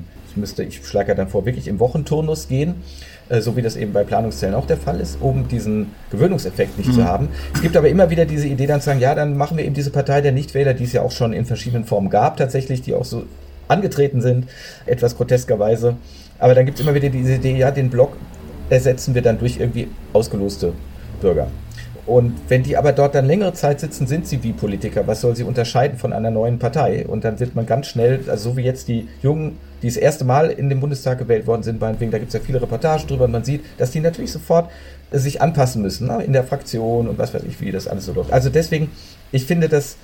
ich schlage ja dann vor, wirklich im Wochenturnus gehen, so wie das eben bei Planungszellen auch der Fall ist, um diesen Gewöhnungseffekt nicht zu haben. Es gibt aber immer wieder diese Idee, dann zu sagen, ja, dann machen wir eben diese Partei der Nichtwähler, die es ja auch schon in verschiedenen Formen gab tatsächlich, die auch so angetreten sind, etwas groteskerweise. Aber dann gibt es immer wieder diese Idee, ja, den Block ersetzen wir dann durch irgendwie ausgeloste Bürger. Und wenn die aber dort dann längere Zeit sitzen, sind sie wie Politiker. Was soll sie unterscheiden von einer neuen Partei? Und dann wird man ganz schnell, also so wie jetzt die Jungen, die das erste Mal in den Bundestag gewählt worden sind, meinetwegen, da gibt es ja viele Reportagen drüber und man sieht, dass die natürlich sofort sich anpassen müssen, ne? In der Fraktion und was weiß ich, wie das alles so läuft. Also deswegen, ich finde das,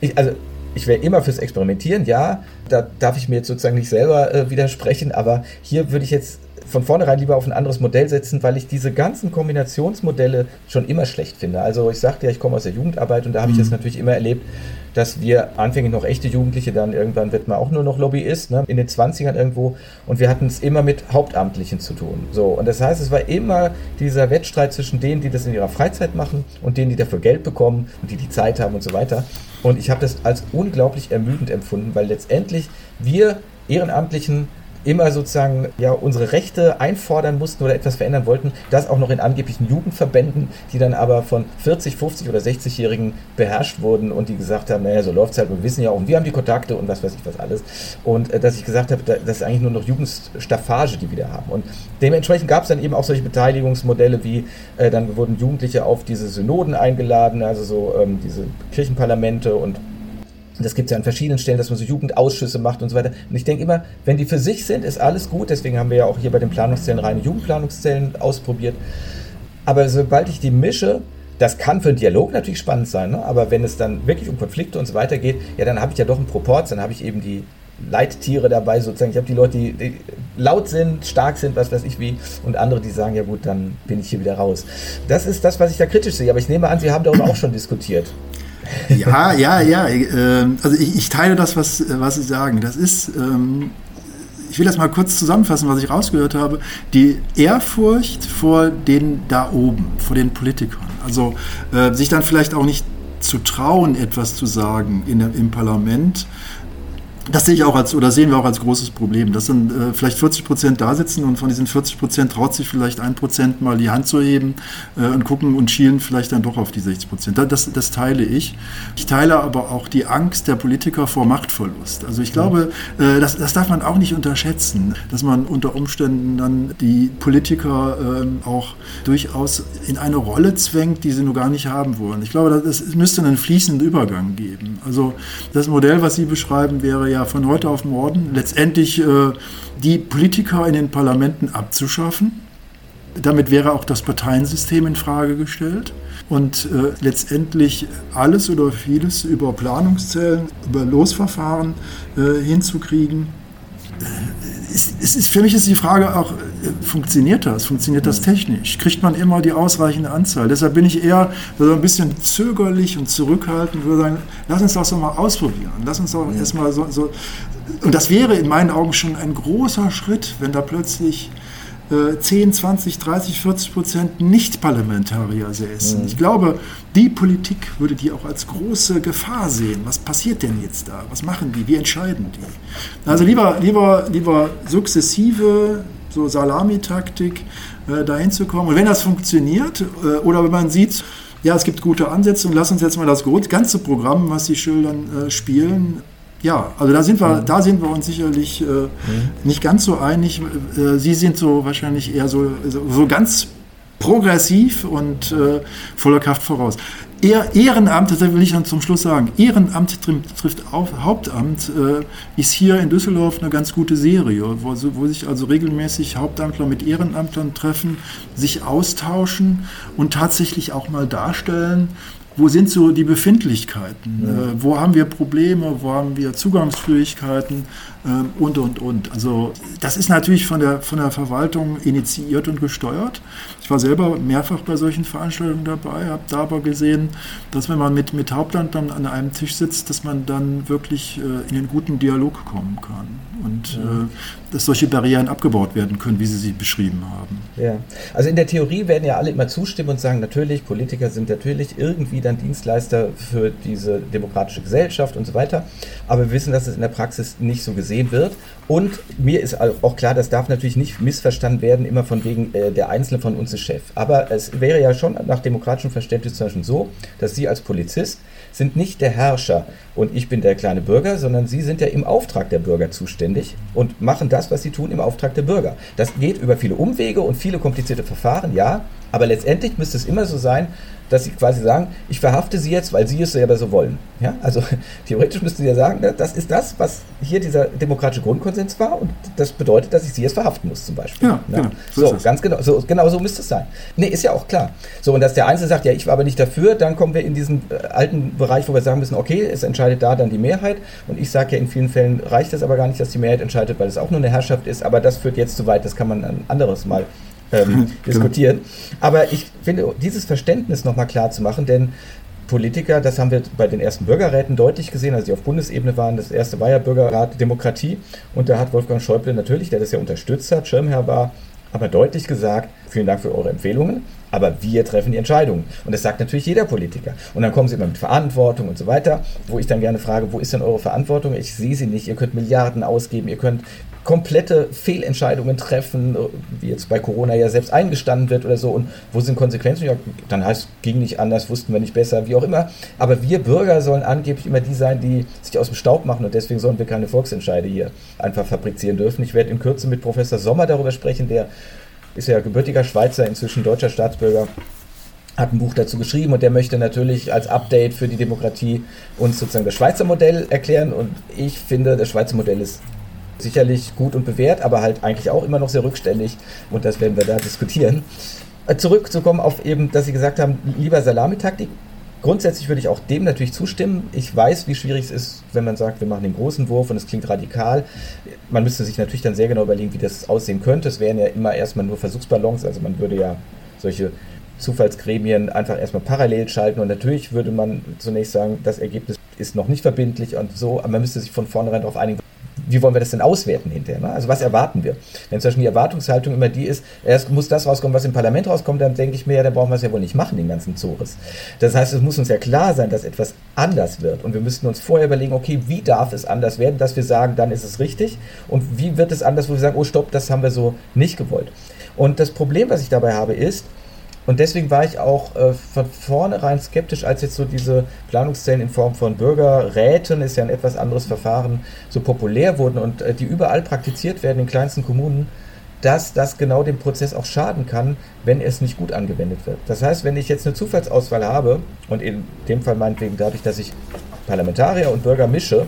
ich wäre immer fürs Experimentieren, ja, da darf ich mir jetzt sozusagen nicht selber widersprechen, aber hier würde ich jetzt von vornherein lieber auf ein anderes Modell setzen, weil ich diese ganzen Kombinationsmodelle schon immer schlecht finde. Also ich sagte ja, ich komme aus der Jugendarbeit und da habe ich jetzt natürlich immer erlebt, dass wir anfänglich noch echte Jugendliche, dann irgendwann wird man auch nur noch Lobbyist, ne, in den 20ern irgendwo, und wir hatten es immer mit Hauptamtlichen zu tun. So, und das heißt, es war immer dieser Wettstreit zwischen denen, die das in ihrer Freizeit machen und denen, die dafür Geld bekommen und die Zeit haben und so weiter. Und ich habe das als unglaublich ermüdend empfunden, weil letztendlich wir Ehrenamtlichen immer sozusagen unsere Rechte einfordern mussten oder etwas verändern wollten, das auch noch in angeblichen Jugendverbänden, die dann aber von 40, 50 oder 60-Jährigen beherrscht wurden und die gesagt haben, naja, so läuft es halt, wir wissen ja auch, und wir haben die Kontakte und was weiß ich was alles. Und dass ich gesagt habe, das ist eigentlich nur noch Jugendstaffage, die wir da haben. Und dementsprechend gab es dann eben auch solche Beteiligungsmodelle wie, dann wurden Jugendliche auf diese Synoden eingeladen, also so diese Kirchenparlamente, und das gibt es ja an verschiedenen Stellen, dass man so Jugendausschüsse macht und so weiter. Und ich denke immer, wenn die für sich sind, ist alles gut. Deswegen haben wir ja auch hier bei den Planungszellen reine Jugendplanungszellen ausprobiert. Aber sobald ich die mische, das kann für einen Dialog natürlich spannend sein, ne? Aber wenn es dann wirklich um Konflikte und so weiter geht, ja, dann habe ich ja doch einen Proporz, dann habe ich eben die Leittiere dabei sozusagen. Ich habe die Leute, die laut sind, stark sind, was weiß ich wie, und andere, die sagen, ja gut, dann bin ich hier wieder raus. Das ist das, was ich da kritisch sehe. Aber ich nehme an, Sie haben darüber auch schon diskutiert. Ja. Also ich teile das, was Sie sagen. Das ist, ich will das mal kurz zusammenfassen, was ich rausgehört habe. Die Ehrfurcht vor den da oben, vor den Politikern. Also sich dann vielleicht auch nicht zu trauen, etwas zu sagen im Parlament. Das sehe ich auch sehen wir auch als großes Problem, dass dann vielleicht 40% da sitzen und von diesen 40% traut sich vielleicht 1% mal die Hand zu heben und gucken und schielen vielleicht dann doch auf die 60%. Das teile ich. Ich teile aber auch die Angst der Politiker vor Machtverlust. Also ich glaube, das darf man auch nicht unterschätzen, dass man unter Umständen dann die Politiker auch durchaus in eine Rolle zwängt, die sie nur gar nicht haben wollen. Ich glaube, es müsste einen fließenden Übergang geben. Also das Modell, was Sie beschreiben, wäre ja von heute auf morgen letztendlich die Politiker in den Parlamenten abzuschaffen. Damit wäre auch das Parteiensystem in Frage gestellt und letztendlich alles oder vieles über Planungszellen, über Losverfahren hinzukriegen. Für mich ist die Frage auch, funktioniert das? Funktioniert das technisch? Kriegt man immer die ausreichende Anzahl? Deshalb bin ich eher so ein bisschen zögerlich und zurückhaltend und würde sagen, lass uns das doch mal ausprobieren. Lass uns doch erstmal so. Und das wäre in meinen Augen schon ein großer Schritt, wenn da plötzlich 10, 20, 30, 40% Nicht-Parlamentarier säßen. Ich glaube, die Politik würde die auch als große Gefahr sehen. Was passiert denn jetzt da? Was machen die? Wie entscheiden die? Also lieber sukzessive, so Salamitaktik, dahin zu kommen. Und wenn das funktioniert, oder wenn man sieht, ja, es gibt gute Ansätze und lass uns jetzt mal das ganze Programm, was Sie schildern, spielen. Ja, also da sind wir uns sicherlich nicht ganz so einig. Sie sind so wahrscheinlich eher so ganz progressiv und voller Kraft voraus. Ehrenamt, das will ich dann zum Schluss sagen, Ehrenamt trifft auf Hauptamt, ist hier in Düsseldorf eine ganz gute Serie, wo sich also regelmäßig Hauptamtler mit Ehrenamtlern treffen, sich austauschen und tatsächlich auch mal darstellen, wo sind so die Befindlichkeiten? Wo haben wir Probleme? Wo haben wir Zugangsschwierigkeiten? Und. Also das ist natürlich von der Verwaltung initiiert und gesteuert. Ich war selber mehrfach bei solchen Veranstaltungen dabei, habe da aber gesehen, dass wenn man mit Hauptamtlern an einem Tisch sitzt, dass man dann wirklich in den guten Dialog kommen kann und dass solche Barrieren abgebaut werden können, wie Sie sie beschrieben haben. Ja, also in der Theorie werden ja alle immer zustimmen und sagen, natürlich, Politiker sind natürlich irgendwie dann Dienstleister für diese demokratische Gesellschaft und so weiter, aber wir wissen, dass es in der Praxis nicht so gesehen wird. Und mir ist auch klar, das darf natürlich nicht missverstanden werden, immer von wegen der Einzelne von uns ist Chef. Aber es wäre ja schon nach demokratischem Verständnis zum Beispiel so, dass Sie als Polizist sind nicht der Herrscher und ich bin der kleine Bürger, sondern Sie sind ja im Auftrag der Bürger zuständig und machen das, was Sie tun, im Auftrag der Bürger. Das geht über viele Umwege und viele komplizierte Verfahren, ja, aber letztendlich müsste es immer so sein, dass Sie quasi sagen, ich verhafte Sie jetzt, weil Sie es selber so wollen. Ja? Also theoretisch müssten Sie ja sagen, das ist das, was hier dieser demokratische Grundkonsens war und das bedeutet, dass ich Sie jetzt verhaften muss zum Beispiel. Ja, genau. So, ganz genau, genau so müsste es sein. Nee, ist ja auch klar. So, und dass der Einzelne sagt, ja, ich war aber nicht dafür, dann kommen wir in diesen alten Bereich, wo wir sagen müssen, okay, es entscheidet da dann die Mehrheit und ich sage ja, in vielen Fällen reicht es aber gar nicht, dass die Mehrheit entscheidet, weil es auch nur eine Herrschaft ist, aber das führt jetzt zu weit, das kann man ein anderes Mal diskutieren. Aber ich finde, dieses Verständnis nochmal klar zu machen, denn Politiker, das haben wir bei den ersten Bürgerräten deutlich gesehen, als sie auf Bundesebene waren, das erste war ja Bürgerrat Demokratie und da hat Wolfgang Schäuble natürlich, der das ja unterstützt hat, Schirmherr war, aber deutlich gesagt, vielen Dank für eure Empfehlungen, Aber wir treffen die Entscheidungen. Und das sagt natürlich jeder Politiker. Und dann kommen sie immer mit Verantwortung und so weiter, wo ich dann gerne frage, wo ist denn eure Verantwortung? Ich sehe sie nicht. Ihr könnt Milliarden ausgeben, ihr könnt komplette Fehlentscheidungen treffen, wie jetzt bei Corona ja selbst eingestanden wird oder so. Und wo sind Konsequenzen? Ja, dann heißt, ging nicht anders, wussten wir nicht besser, wie auch immer. Aber wir Bürger sollen angeblich immer die sein, die sich aus dem Staub machen. Und deswegen sollen wir keine Volksentscheide hier einfach fabrizieren dürfen. Ich werde in Kürze mit Professor Sommer darüber sprechen, der ist ja gebürtiger Schweizer, inzwischen deutscher Staatsbürger, hat ein Buch dazu geschrieben und der möchte natürlich als Update für die Demokratie uns sozusagen das Schweizer Modell erklären. Und ich finde, das Schweizer Modell ist sicherlich gut und bewährt, aber halt eigentlich auch immer noch sehr rückständig und das werden wir da diskutieren. Zurückzukommen auf eben, dass Sie gesagt haben, lieber Salamitaktik. Grundsätzlich würde ich auch dem natürlich zustimmen. Ich weiß, wie schwierig es ist, wenn man sagt, wir machen den großen Wurf und es klingt radikal. Man müsste sich natürlich dann sehr genau überlegen, wie das aussehen könnte. Es wären ja immer erstmal nur Versuchsballons, also man würde ja solche Zufallsgremien einfach erstmal parallel schalten und natürlich würde man zunächst sagen, das Ergebnis ist noch nicht verbindlich und so, aber man müsste sich von vornherein darauf einigen, wie wollen wir das denn auswerten hinterher? Ne? Also was erwarten wir? Wenn zum Beispiel die Erwartungshaltung immer die ist, erst muss das rauskommen, was im Parlament rauskommt, dann denke ich mir, ja, dann brauchen wir es ja wohl nicht machen, den ganzen Zores. Das heißt, es muss uns ja klar sein, dass etwas anders wird und wir müssten uns vorher überlegen, okay, wie darf es anders werden, dass wir sagen, dann ist es richtig und wie wird es anders, wo wir sagen, oh stopp, das haben wir so nicht gewollt. Und das Problem, was ich dabei habe, ist, und deswegen war ich auch von vornherein skeptisch, als jetzt so diese Planungszellen in Form von Bürgerräten, ist ja ein etwas anderes Verfahren, so populär wurden und die überall praktiziert werden in kleinsten Kommunen, dass das genau dem Prozess auch schaden kann, wenn es nicht gut angewendet wird. Das heißt, wenn ich jetzt eine Zufallsauswahl habe, und in dem Fall meinetwegen dadurch, dass ich Parlamentarier und Bürger mische,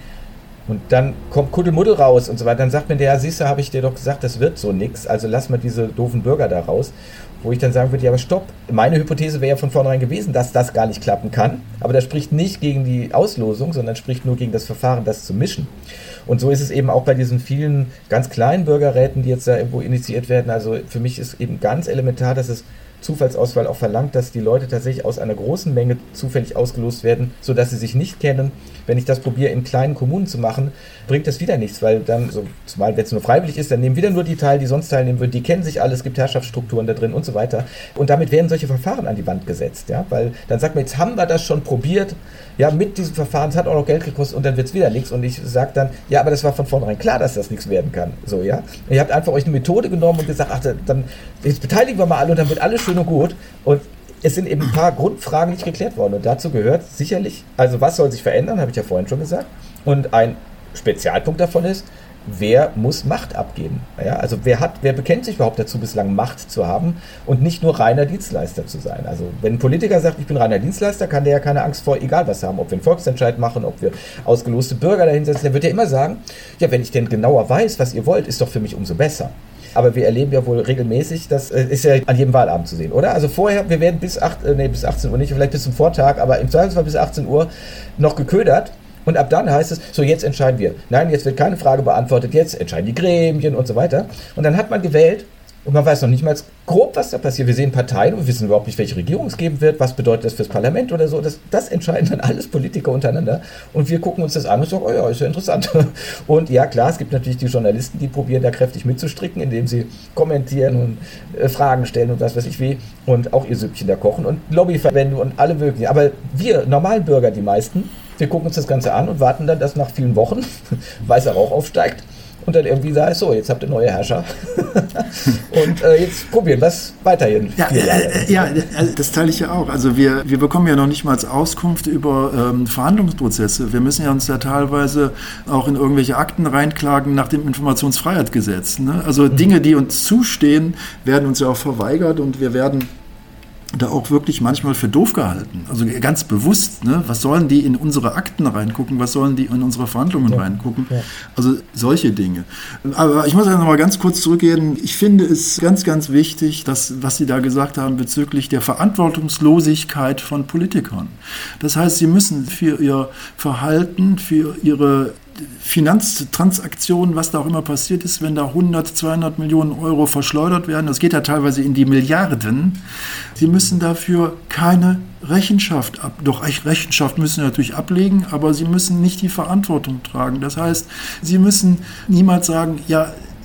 und dann kommt Kuddelmuddel raus und so weiter, dann sagt mir der, ja, siehst du, habe ich dir doch gesagt, das wird so nix, also lass mal diese doofen Bürger da raus. Wo ich dann sagen würde, ja, aber stopp, meine Hypothese wäre ja von vornherein gewesen, dass das gar nicht klappen kann, aber das spricht nicht gegen die Auslosung, sondern spricht nur gegen das Verfahren, das zu mischen. Und so ist es eben auch bei diesen vielen ganz kleinen Bürgerräten, die jetzt da irgendwo initiiert werden. Also für mich ist eben ganz elementar, dass es Zufallsauswahl auch verlangt, dass die Leute tatsächlich aus einer großen Menge zufällig ausgelost werden, sodass sie sich nicht kennen. Wenn ich das probiere, in kleinen Kommunen zu machen, bringt das wieder nichts, weil dann, so, zumal wenn es nur freiwillig ist, dann nehmen wieder nur die teil, die sonst teilnehmen würden, die kennen sich alle, es gibt Herrschaftsstrukturen da drin und so weiter. Und damit werden solche Verfahren an die Wand gesetzt, ja, weil dann sagt man, jetzt haben wir das schon probiert, ja, mit diesem Verfahren, es hat auch noch Geld gekostet und dann wird es wieder nichts. Und ich sage dann, ja, aber das war von vornherein klar, dass das nichts werden kann. So, ja. Und ihr habt einfach euch eine Methode genommen und gesagt, ach, dann jetzt beteiligen wir mal alle und dann wird alles schön und gut. Und es sind eben ein paar Grundfragen nicht geklärt worden. Und dazu gehört sicherlich, also was soll sich verändern, habe ich ja vorhin schon gesagt. Und ein Spezialpunkt davon ist, wer muss Macht abgeben? Ja, also wer bekennt sich überhaupt dazu, bislang Macht zu haben und nicht nur reiner Dienstleister zu sein? Also wenn ein Politiker sagt, ich bin reiner Dienstleister, kann der ja keine Angst vor egal was haben, ob wir einen Volksentscheid machen, ob wir ausgeloste Bürger dahinsetzen, der wird ja immer sagen, ja, wenn ich denn genauer weiß, was ihr wollt, ist doch für mich umso besser. Aber wir erleben ja wohl regelmäßig, das ist ja an jedem Wahlabend zu sehen, oder? Also vorher, wir werden bis 18 Uhr nicht, vielleicht bis zum Vortag, aber im Zweifelsfall bis 18 Uhr noch geködert. Und ab dann heißt es, so jetzt entscheiden wir. Nein, jetzt wird keine Frage beantwortet, jetzt entscheiden die Gremien und so weiter. Und dann hat man gewählt und man weiß noch nicht mal grob, was da passiert. Wir sehen Parteien und wir wissen überhaupt nicht, welche Regierung es geben wird, was bedeutet das fürs Parlament oder so. Das entscheiden dann alles Politiker untereinander. Und wir gucken uns das an und sagen, oh ja, ist ja interessant. Und ja, klar, es gibt natürlich die Journalisten, die probieren da kräftig mitzustricken, indem sie kommentieren und Fragen stellen und was weiß ich wie. Und auch ihr Süppchen da kochen und Lobbyverbände und alle möglichen. Aber wir, normalen Bürger, die meisten, wir gucken uns das Ganze an und warten dann, dass nach vielen Wochen weißer Rauch aufsteigt und dann irgendwie sagt, so, jetzt habt ihr neue Herrscher und jetzt probieren wir es weiterhin. Ja, das teile ich ja auch. Also wir bekommen ja noch nicht mal Auskunft über Verhandlungsprozesse. Wir müssen ja uns ja teilweise auch in irgendwelche Akten reinklagen nach dem Informationsfreiheitsgesetz. Ne? Also Dinge, die uns zustehen, werden uns ja auch verweigert und wir werden da auch wirklich manchmal für doof gehalten. Also ganz bewusst, ne? Was sollen die in unsere Akten reingucken, was sollen die in unsere Verhandlungen reingucken? Ja. Also solche Dinge. Aber ich muss ja noch mal ganz kurz zurückgehen. Ich finde es ganz, ganz wichtig, dass, was Sie da gesagt haben bezüglich der Verantwortungslosigkeit von Politikern. Das heißt, sie müssen für ihr Verhalten, für ihre Finanztransaktionen, was da auch immer passiert ist, wenn da 100, 200 Millionen Euro verschleudert werden, das geht ja teilweise in die Milliarden, sie müssen dafür keine Rechenschaft doch Rechenschaft müssen sie natürlich ablegen, aber sie müssen nicht die Verantwortung tragen. Das heißt, sie müssen niemals sagen, ja,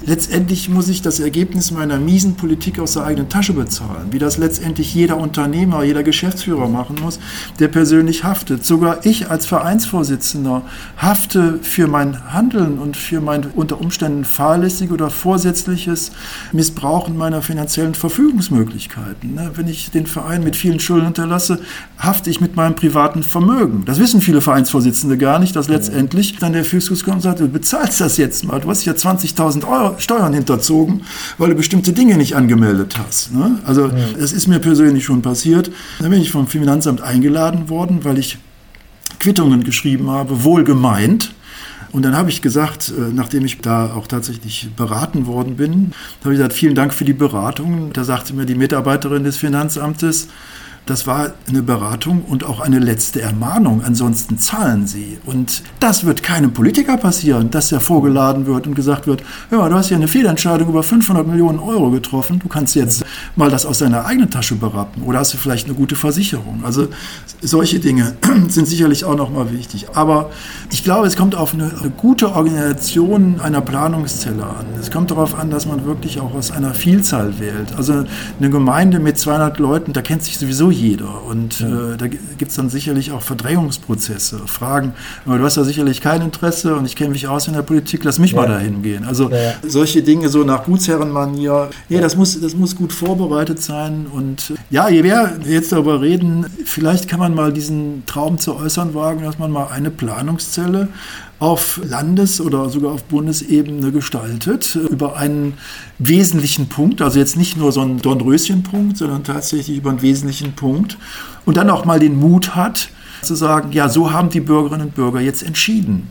letztendlich muss ich das Ergebnis meiner miesen Politik aus der eigenen Tasche bezahlen, wie das letztendlich jeder Unternehmer, jeder Geschäftsführer machen muss, der persönlich haftet. Sogar ich als Vereinsvorsitzender hafte für mein Handeln und für mein unter Umständen fahrlässig oder vorsätzliches Missbrauchen meiner finanziellen Verfügungsmöglichkeiten. Wenn ich den Verein mit vielen Schulden hinterlasse, hafte ich mit meinem privaten Vermögen. Das wissen viele Vereinsvorsitzende gar nicht, dass letztendlich dann der Fiskus kommt und sagt, du bezahlst das jetzt mal, du hast ja 20.000 Euro Steuern hinterzogen, weil du bestimmte Dinge nicht angemeldet hast. Also das ist mir persönlich schon passiert. Da bin ich vom Finanzamt eingeladen worden, weil ich Quittungen geschrieben habe, wohlgemeint. Und dann habe ich gesagt, nachdem ich da auch tatsächlich beraten worden bin, habe ich gesagt, vielen Dank für die Beratung. Da sagte mir die Mitarbeiterin des Finanzamtes, das war eine Beratung und auch eine letzte Ermahnung, ansonsten zahlen Sie. Und das wird keinem Politiker passieren, dass er vorgeladen wird und gesagt wird, hör mal, du hast ja eine Fehlentscheidung über 500 Millionen Euro getroffen, du kannst jetzt mal das aus deiner eigenen Tasche berappen oder hast du vielleicht eine gute Versicherung. Also solche Dinge sind sicherlich auch nochmal wichtig. Aber ich glaube, es kommt auf eine gute Organisation einer Planungszelle an. Es kommt darauf an, dass man wirklich auch aus einer Vielzahl wählt. Also eine Gemeinde mit 200 Leuten, da kennt sich sowieso jeder. Und da gibt es dann sicherlich auch Verdrängungsprozesse, Fragen, aber du hast da sicherlich kein Interesse und ich kenne mich aus in der Politik, lass mich mal dahin gehen. Also solche Dinge so nach Gutsherrenmanier, das muss gut vorbereitet sein. Und je mehr wir jetzt darüber reden, vielleicht kann man mal diesen Traum zu äußern wagen, dass man mal eine Planungszelle auf Landes- oder sogar auf Bundesebene gestaltet, über einen wesentlichen Punkt, also jetzt nicht nur so einen Dornröschenpunkt, sondern tatsächlich über einen wesentlichen Punkt und dann auch mal den Mut hat, zu sagen, ja, so haben die Bürgerinnen und Bürger jetzt entschieden.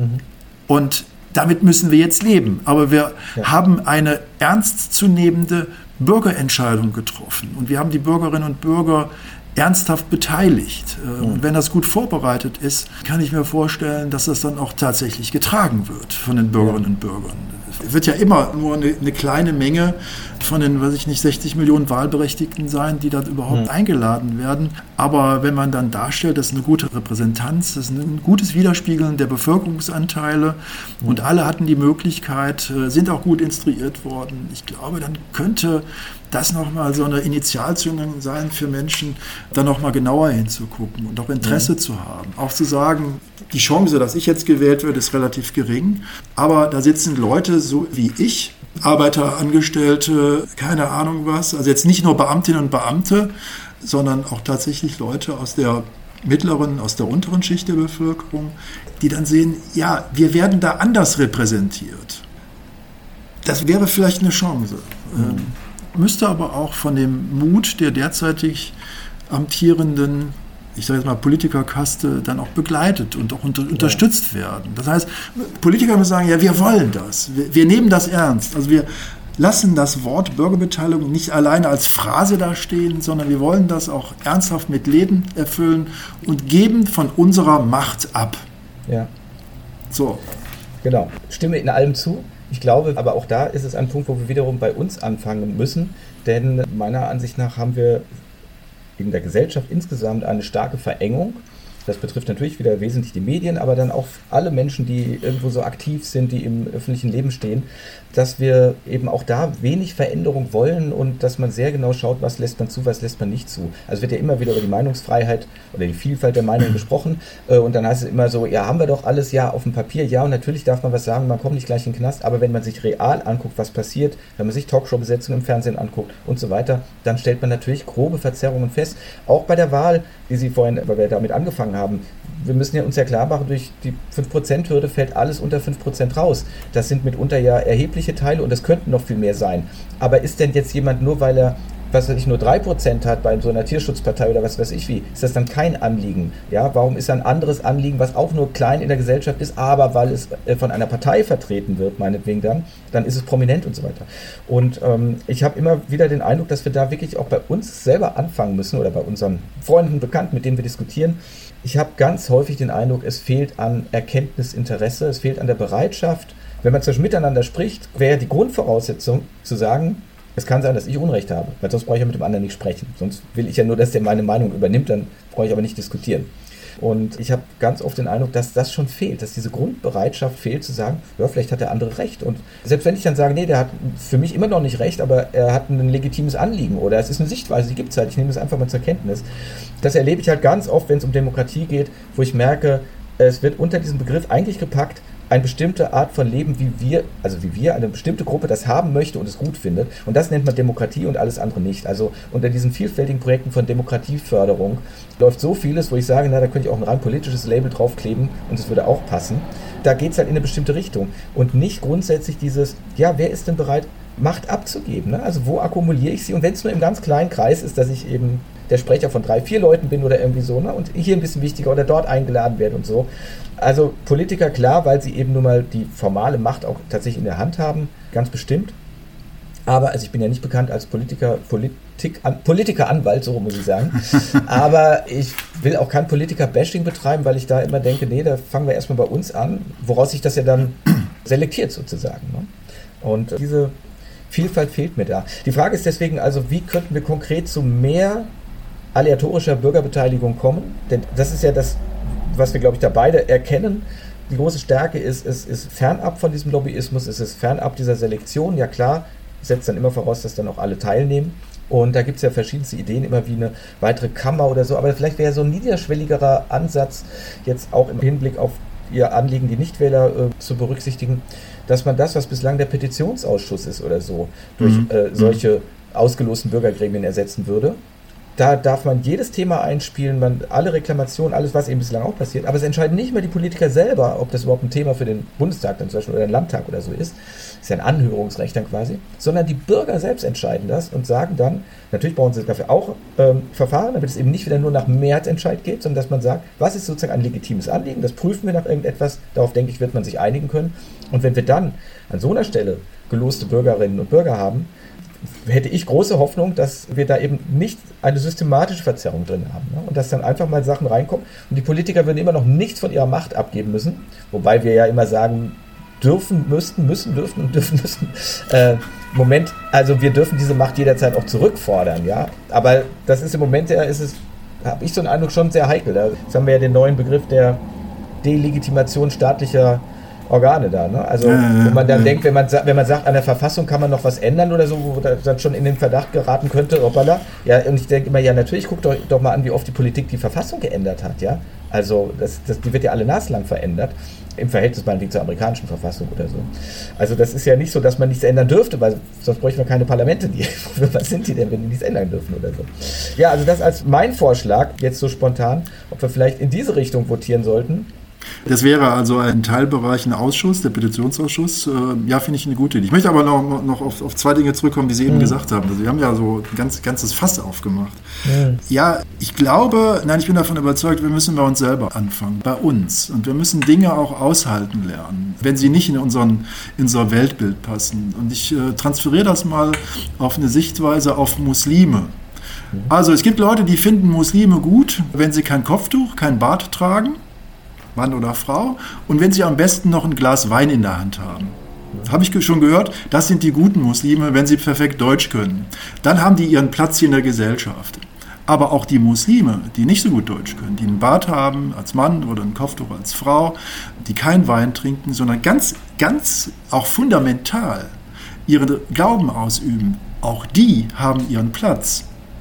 Und damit müssen wir jetzt leben. Aber wir haben eine ernstzunehmende Bürgerentscheidung getroffen und wir haben die Bürgerinnen und Bürger ernsthaft beteiligt. Und wenn das gut vorbereitet ist, kann ich mir vorstellen, dass das dann auch tatsächlich getragen wird von den Bürgerinnen und Bürgern. Es wird ja immer nur eine kleine Menge von den, 60 Millionen Wahlberechtigten sein, die da überhaupt eingeladen werden. Aber wenn man dann darstellt, das ist eine gute Repräsentanz, das ist ein gutes Widerspiegeln der Bevölkerungsanteile und alle hatten die Möglichkeit, sind auch gut instruiert worden. Ich glaube, dann könnte das nochmal so eine Initialzündung sein für Menschen, da nochmal genauer hinzugucken und auch Interesse zu haben. Auch zu sagen, die Chance, dass ich jetzt gewählt werde, ist relativ gering, aber da sitzen Leute so wie ich, Arbeiter, Angestellte, keine Ahnung was, also jetzt nicht nur Beamtinnen und Beamte, sondern auch tatsächlich Leute aus der mittleren, aus der unteren Schicht der Bevölkerung, die dann sehen, ja, wir werden da anders repräsentiert. Das wäre vielleicht eine Chance. Müsste aber auch von dem Mut der derzeitig amtierenden, ich sage jetzt mal Politikerkaste, dann auch begleitet und auch unterstützt werden. Das heißt, Politiker müssen sagen, ja, wir wollen das, wir nehmen das ernst. Also wir lassen das Wort Bürgerbeteiligung nicht alleine als Phrase dastehen, sondern wir wollen das auch ernsthaft mit Leben erfüllen und geben von unserer Macht ab. Ja. So. Genau. Stimme in allem zu. Ich glaube, aber auch da ist es ein Punkt, wo wir wiederum bei uns anfangen müssen, denn meiner Ansicht nach haben wir in der Gesellschaft insgesamt eine starke Verengung. Das betrifft natürlich wieder wesentlich die Medien, aber dann auch alle Menschen, die irgendwo so aktiv sind, die im öffentlichen Leben stehen, dass wir eben auch da wenig Veränderung wollen und dass man sehr genau schaut, was lässt man zu, was lässt man nicht zu. Also wird ja immer wieder über die Meinungsfreiheit oder die Vielfalt der Meinungen gesprochen und dann heißt es immer so, ja, haben wir doch alles, ja, auf dem Papier, ja, und natürlich darf man was sagen, man kommt nicht gleich in den Knast, aber wenn man sich real anguckt, was passiert, wenn man sich Talkshow-Besetzungen im Fernsehen anguckt und so weiter, dann stellt man natürlich grobe Verzerrungen fest. Auch bei der Wahl, wie Sie vorhin, weil wir damit angefangen haben, wir müssen ja uns ja klar machen, durch die 5%-Hürde fällt alles unter 5% raus. Das sind mitunter ja erhebliche Teile und das könnten noch viel mehr sein. Aber ist denn jetzt jemand, nur weil er, was weiß ich, nur 3% hat bei so einer Tierschutzpartei oder was weiß ich wie, ist das dann kein Anliegen? Ja, warum ist ein anderes Anliegen, was auch nur klein in der Gesellschaft ist, aber weil es von einer Partei vertreten wird, meinetwegen dann ist es prominent und so weiter. Und ich habe immer wieder den Eindruck, dass wir da wirklich auch bei uns selber anfangen müssen oder bei unseren Freunden, Bekannten, mit denen wir diskutieren. Ich habe ganz häufig den Eindruck, es fehlt an Erkenntnisinteresse, es fehlt an der Bereitschaft. Wenn man zwischen miteinander spricht, wäre die Grundvoraussetzung zu sagen, es kann sein, dass ich Unrecht habe, weil sonst brauche ich ja mit dem anderen nicht sprechen. Sonst will ich ja nur, dass der meine Meinung übernimmt, dann brauche ich aber nicht diskutieren. Und ich habe ganz oft den Eindruck, dass das schon fehlt, dass diese Grundbereitschaft fehlt, zu sagen, ja, vielleicht hat der andere recht. Und selbst wenn ich dann sage, nee, der hat für mich immer noch nicht recht, aber er hat ein legitimes Anliegen oder es ist eine Sichtweise, die gibt es halt, ich nehme das einfach mal zur Kenntnis. Das erlebe ich halt ganz oft, wenn es um Demokratie geht, wo ich merke, es wird unter diesem Begriff eigentlich gepackt, eine bestimmte Art von Leben, wie wir, eine bestimmte Gruppe das haben möchte und es gut findet. Und das nennt man Demokratie und alles andere nicht. Also unter diesen vielfältigen Projekten von Demokratieförderung läuft so vieles, wo ich sage, na, da könnte ich auch ein rein politisches Label draufkleben und es würde auch passen. Da geht es halt in eine bestimmte Richtung. Und nicht grundsätzlich dieses, ja, wer ist denn bereit, Macht abzugeben? Ne? Also wo akkumuliere ich sie? Und wenn es nur im ganz kleinen Kreis ist, dass ich eben der Sprecher von 3, 4 Leuten bin oder irgendwie so, ne? Und hier ein bisschen wichtiger oder dort eingeladen werde und so. Also Politiker, klar, weil sie eben nun mal die formale Macht auch tatsächlich in der Hand haben, ganz bestimmt. Aber, also ich bin ja nicht bekannt als Politikeranwalt, so muss ich sagen. Aber ich will auch kein Politiker-Bashing betreiben, weil ich da immer denke, nee, da fangen wir erstmal bei uns an, woraus sich das ja dann selektiert sozusagen. Ne? Und diese Vielfalt fehlt mir da. Die Frage ist deswegen also, wie könnten wir konkret zu mehr aleatorischer Bürgerbeteiligung kommen? Denn das ist ja das, was wir, glaube ich, da beide erkennen. Die große Stärke ist, es ist fernab von diesem Lobbyismus, es ist fernab dieser Selektion. Ja klar, setzt dann immer voraus, dass dann auch alle teilnehmen. Und da gibt es ja verschiedenste Ideen, immer wie eine weitere Kammer oder so. Aber vielleicht wäre so ein niederschwelligerer Ansatz, jetzt auch im Hinblick auf ihr Anliegen, die Nichtwähler zu berücksichtigen, dass man das, was bislang der Petitionsausschuss ist oder so, durch solche ausgelosten Bürgergremien ersetzen würde. Da darf man jedes Thema einspielen, alle Reklamationen, alles, was eben bislang auch passiert. Aber es entscheiden nicht mehr die Politiker selber, ob das überhaupt ein Thema für den Bundestag dann zum Beispiel oder den Landtag oder so ist. Das ist ja ein Anhörungsrecht dann quasi. Sondern die Bürger selbst entscheiden das und sagen dann, natürlich brauchen sie dafür auch Verfahren, damit es eben nicht wieder nur nach Mehrheitsentscheid geht, sondern dass man sagt, was ist sozusagen ein legitimes Anliegen, das prüfen wir nach irgendetwas, darauf denke ich, wird man sich einigen können. Und wenn wir dann an so einer Stelle geloste Bürgerinnen und Bürger haben, hätte ich große Hoffnung, dass wir da eben nicht eine systematische Verzerrung drin haben. Ne? Und dass dann einfach mal Sachen reinkommen. Und die Politiker würden immer noch nichts von ihrer Macht abgeben müssen. Wobei wir ja immer sagen, dürfen, müssten. Moment, also wir dürfen diese Macht jederzeit auch zurückfordern. Ja? Aber das ist im Moment, habe ich so einen Eindruck, schon sehr heikel. Jetzt haben wir ja den neuen Begriff der Delegitimation staatlicher Organe da, ne? Also wo man dann denkt, wenn man sagt, an der Verfassung kann man noch was ändern oder so, wo dann schon in den Verdacht geraten könnte, hoppala. Ja, und ich denke immer, ja, natürlich, guckt euch doch mal an, wie oft die Politik die Verfassung geändert hat, ja. Also die wird ja alle naslang verändert, im Verhältnis meinetwegen zur amerikanischen Verfassung oder so. Also das ist ja nicht so, dass man nichts ändern dürfte, weil sonst bräuchten wir keine Parlamente, was sind die denn, wenn die nichts ändern dürfen oder so. Ja, also das als mein Vorschlag, jetzt so spontan, ob wir vielleicht in diese Richtung votieren sollten. Das wäre also ein Teilbereich, ein Ausschuss, der Petitionsausschuss. Ja, finde ich eine gute Idee. Ich möchte aber noch auf 2 Dinge zurückkommen, die Sie eben gesagt haben. Also, Sie haben ja so ein ganzes Fass aufgemacht. Ja, ich bin davon überzeugt, wir müssen bei uns selber anfangen, bei uns. Und wir müssen Dinge auch aushalten lernen, wenn sie nicht in unser Weltbild passen. Und ich transferiere das mal auf eine Sichtweise auf Muslime. Also es gibt Leute, die finden Muslime gut, wenn sie kein Kopftuch, kein Bart tragen, Mann oder Frau, und wenn sie am besten noch ein Glas Wein in der Hand haben. Habe ich schon gehört, das sind die guten Muslime, wenn sie perfekt Deutsch können. Dann haben die ihren Platz hier in der Gesellschaft. Aber auch die Muslime, die nicht so gut Deutsch können, die einen Bart haben als Mann oder ein Kopftuch als Frau, die keinen Wein trinken, sondern ganz, ganz auch fundamental ihren Glauben ausüben, auch die haben ihren Platz.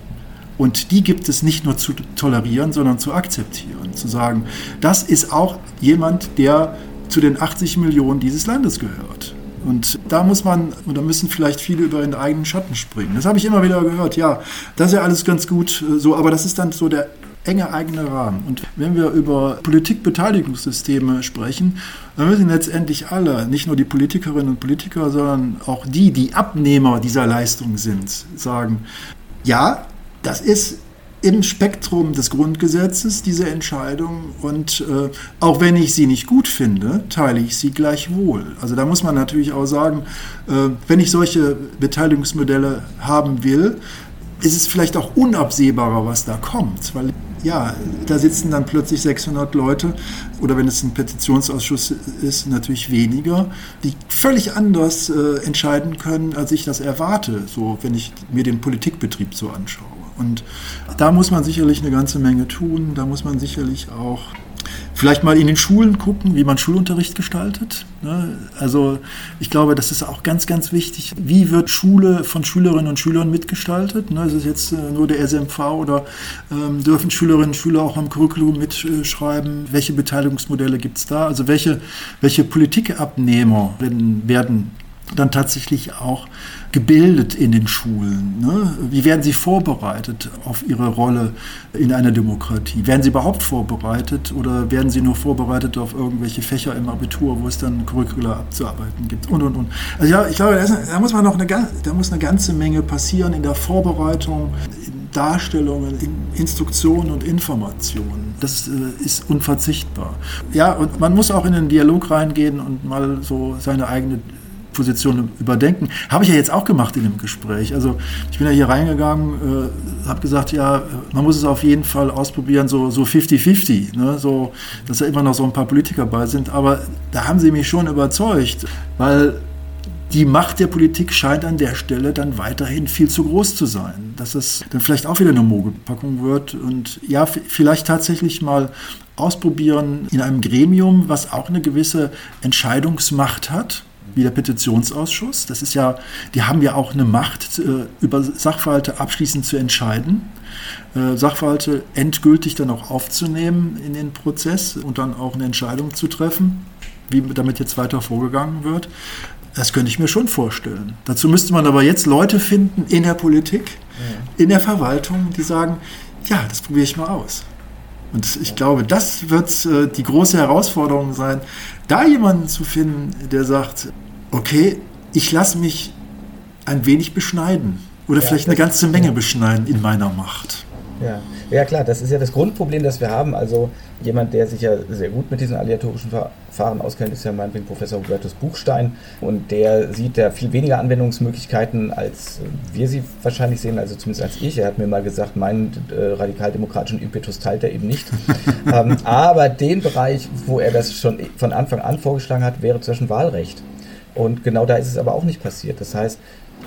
Und die gibt es nicht nur zu tolerieren, sondern zu akzeptieren. Zu sagen, das ist auch jemand, der zu den 80 Millionen dieses Landes gehört. Und da müssen vielleicht viele über ihren eigenen Schatten springen. Das habe ich immer wieder gehört. Ja, das ist ja alles ganz gut so, aber das ist dann so der enge eigene Rahmen. Und wenn wir über Politikbeteiligungssysteme sprechen, dann müssen letztendlich alle, nicht nur die Politikerinnen und Politiker, sondern auch die Abnehmer dieser Leistung sind, sagen, ja, das ist im Spektrum des Grundgesetzes, diese Entscheidung. Und auch wenn ich sie nicht gut finde, teile ich sie gleichwohl. Also da muss man natürlich auch sagen, wenn ich solche Beteiligungsmodelle haben will, ist es vielleicht auch unabsehbarer, was da kommt. Weil ja, da sitzen dann plötzlich 600 Leute, oder wenn es ein Petitionsausschuss ist, natürlich weniger, die völlig anders entscheiden können, als ich das erwarte, so wenn ich mir den Politikbetrieb so anschaue. Und da muss man sicherlich eine ganze Menge tun. Da muss man sicherlich auch vielleicht mal in den Schulen gucken, wie man Schulunterricht gestaltet. Also ich glaube, das ist auch ganz, ganz wichtig. Wie wird Schule von Schülerinnen und Schülern mitgestaltet? Ist es jetzt nur der SMV oder dürfen Schülerinnen und Schüler auch am Curriculum mitschreiben? Welche Beteiligungsmodelle gibt es da? Also welche Politikabnehmer werden dann tatsächlich auch gebildet in den Schulen? Wie werden sie vorbereitet auf ihre Rolle in einer Demokratie? Werden sie überhaupt vorbereitet oder werden sie nur vorbereitet auf irgendwelche Fächer im Abitur, wo es dann Curricula abzuarbeiten gibt? Und. Also ja, ich glaube, da muss eine ganze Menge passieren in der Vorbereitung, in Darstellungen, in Instruktionen und Informationen. Das ist unverzichtbar. Ja, und man muss auch in den Dialog reingehen und mal so seine eigene Position überdenken. Habe ich ja jetzt auch gemacht in dem Gespräch. Also ich bin ja hier reingegangen, habe gesagt, ja, man muss es auf jeden Fall ausprobieren, so 50-50, so, dass da immer noch so ein paar Politiker bei sind. Aber da haben sie mich schon überzeugt, weil die Macht der Politik scheint an der Stelle dann weiterhin viel zu groß zu sein. Dass es dann vielleicht auch wieder eine Mogelpackung wird und ja, vielleicht tatsächlich mal ausprobieren in einem Gremium, was auch eine gewisse Entscheidungsmacht hat, wie der Petitionsausschuss. Das ist ja, die haben ja auch eine Macht, über Sachverhalte abschließend zu entscheiden, Sachverhalte endgültig dann auch aufzunehmen in den Prozess und dann auch eine Entscheidung zu treffen, wie damit jetzt weiter vorgegangen wird. Das könnte ich mir schon vorstellen. Dazu müsste man aber jetzt Leute finden in der Politik, in der Verwaltung, die sagen, ja, das probiere ich mal aus. Und ich glaube, das wird die große Herausforderung sein, da jemanden zu finden, der sagt, okay, ich lasse mich ein wenig beschneiden oder vielleicht eine ganze Menge beschneiden in meiner Macht. Ja, klar, das ist ja das Grundproblem, das wir haben. Also jemand, der sich ja sehr gut mit diesen aleatorischen Verfahren auskennt, ist ja meinetwegen Professor Hubertus Buchstein und der sieht ja viel weniger Anwendungsmöglichkeiten, als wir sie wahrscheinlich sehen, also zumindest als ich. Er hat mir mal gesagt, meinen radikaldemokratischen Impetus teilt er eben nicht. Aber den Bereich, wo er das schon von Anfang an vorgeschlagen hat, wäre zum Beispiel Wahlrecht. Und genau da ist es aber auch nicht passiert. Das heißt,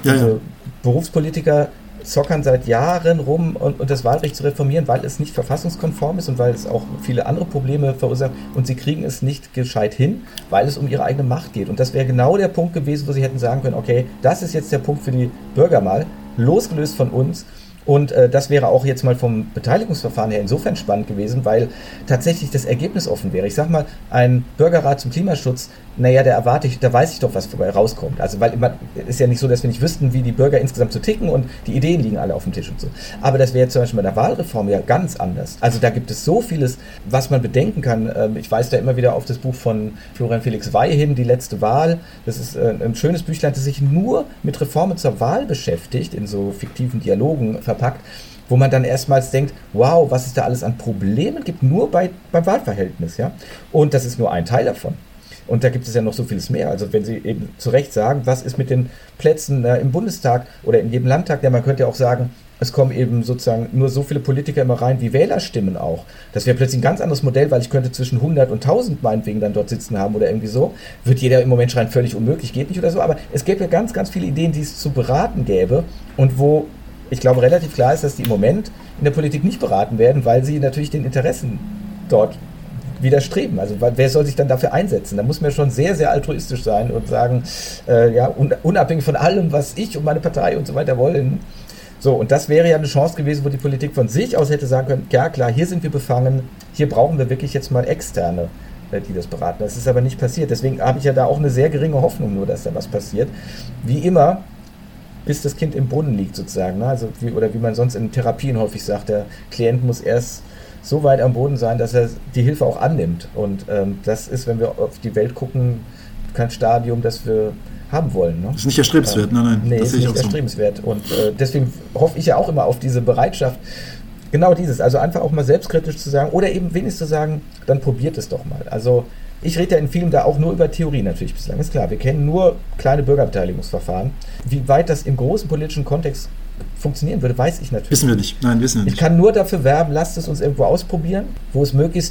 Berufspolitiker zockern seit Jahren rum und das Wahlrecht zu reformieren, weil es nicht verfassungskonform ist und weil es auch viele andere Probleme verursacht und sie kriegen es nicht gescheit hin, weil es um ihre eigene Macht geht. Und das wäre genau der Punkt gewesen, wo sie hätten sagen können, okay, das ist jetzt der Punkt für die Bürger mal, losgelöst von uns. Und das wäre auch jetzt mal vom Beteiligungsverfahren her insofern spannend gewesen, weil tatsächlich das Ergebnis offen wäre. Ich sag mal, ein Bürgerrat zum Klimaschutz, naja, da weiß ich doch, was dabei rauskommt. Also, weil ist ja nicht so, dass wir nicht wüssten, wie die Bürger insgesamt so ticken und die Ideen liegen alle auf dem Tisch und so. Aber das wäre zum Beispiel bei der Wahlreform ja ganz anders. Also da gibt es so vieles, was man bedenken kann. Ich weise da immer wieder auf das Buch von Florian Felix Wey hin, Die letzte Wahl. Das ist ein schönes Büchlein, das sich nur mit Reformen zur Wahl beschäftigt, in so fiktiven Dialogen verpackt, wo man dann erstmals denkt, wow, was es da alles an Problemen gibt, nur beim Wahlverhältnis. Ja? Und das ist nur ein Teil davon. Und da gibt es ja noch so vieles mehr. Also wenn Sie eben zu Recht sagen, was ist mit den Plätzen im Bundestag oder in jedem Landtag, ja, man könnte ja auch sagen, es kommen eben sozusagen nur so viele Politiker immer rein, wie Wählerstimmen auch. Das wäre plötzlich ein ganz anderes Modell, weil ich könnte zwischen 100 und 1000 meinetwegen dann dort sitzen haben oder irgendwie so. Wird jeder im Moment schreien, völlig unmöglich, geht nicht oder so. Aber es gäbe ja ganz, ganz viele Ideen, die es zu beraten gäbe und wo ich glaube relativ klar ist, dass die im Moment in der Politik nicht beraten werden, weil sie natürlich den Interessen dort widerstreben. Also wer soll sich dann dafür einsetzen? Da muss man schon sehr, sehr altruistisch sein und sagen, unabhängig von allem, was ich und meine Partei und so weiter wollen. So, und das wäre ja eine Chance gewesen, wo die Politik von sich aus hätte sagen können, ja klar, hier sind wir befangen, hier brauchen wir wirklich jetzt mal Externe, die das beraten. Das ist aber nicht passiert. Deswegen habe ich ja da auch eine sehr geringe Hoffnung nur, dass da was passiert. Wie immer, bis das Kind im Brunnen liegt sozusagen. Ne? Also wie man sonst in Therapien häufig sagt, der Klient muss erst so weit am Boden sein, dass er die Hilfe auch annimmt. Und das ist, wenn wir auf die Welt gucken, kein Stadium, das wir haben wollen. Ne? Das ist nicht erstrebenswert, nein. Nee, das ist nicht erstrebenswert. Und deswegen hoffe ich ja auch immer auf diese Bereitschaft, genau dieses, also einfach auch mal selbstkritisch zu sagen oder eben wenigstens zu sagen, dann probiert es doch mal. Also ich rede ja in vielen da auch nur über Theorie natürlich bislang, ist klar. Wir kennen nur kleine Bürgerbeteiligungsverfahren. Wie weit das im großen politischen Kontext funktionieren würde, weiß ich natürlich. Wissen wir nicht. Nein, wissen wir nicht. Ich kann nur dafür werben, lasst es uns irgendwo ausprobieren, wo es möglichst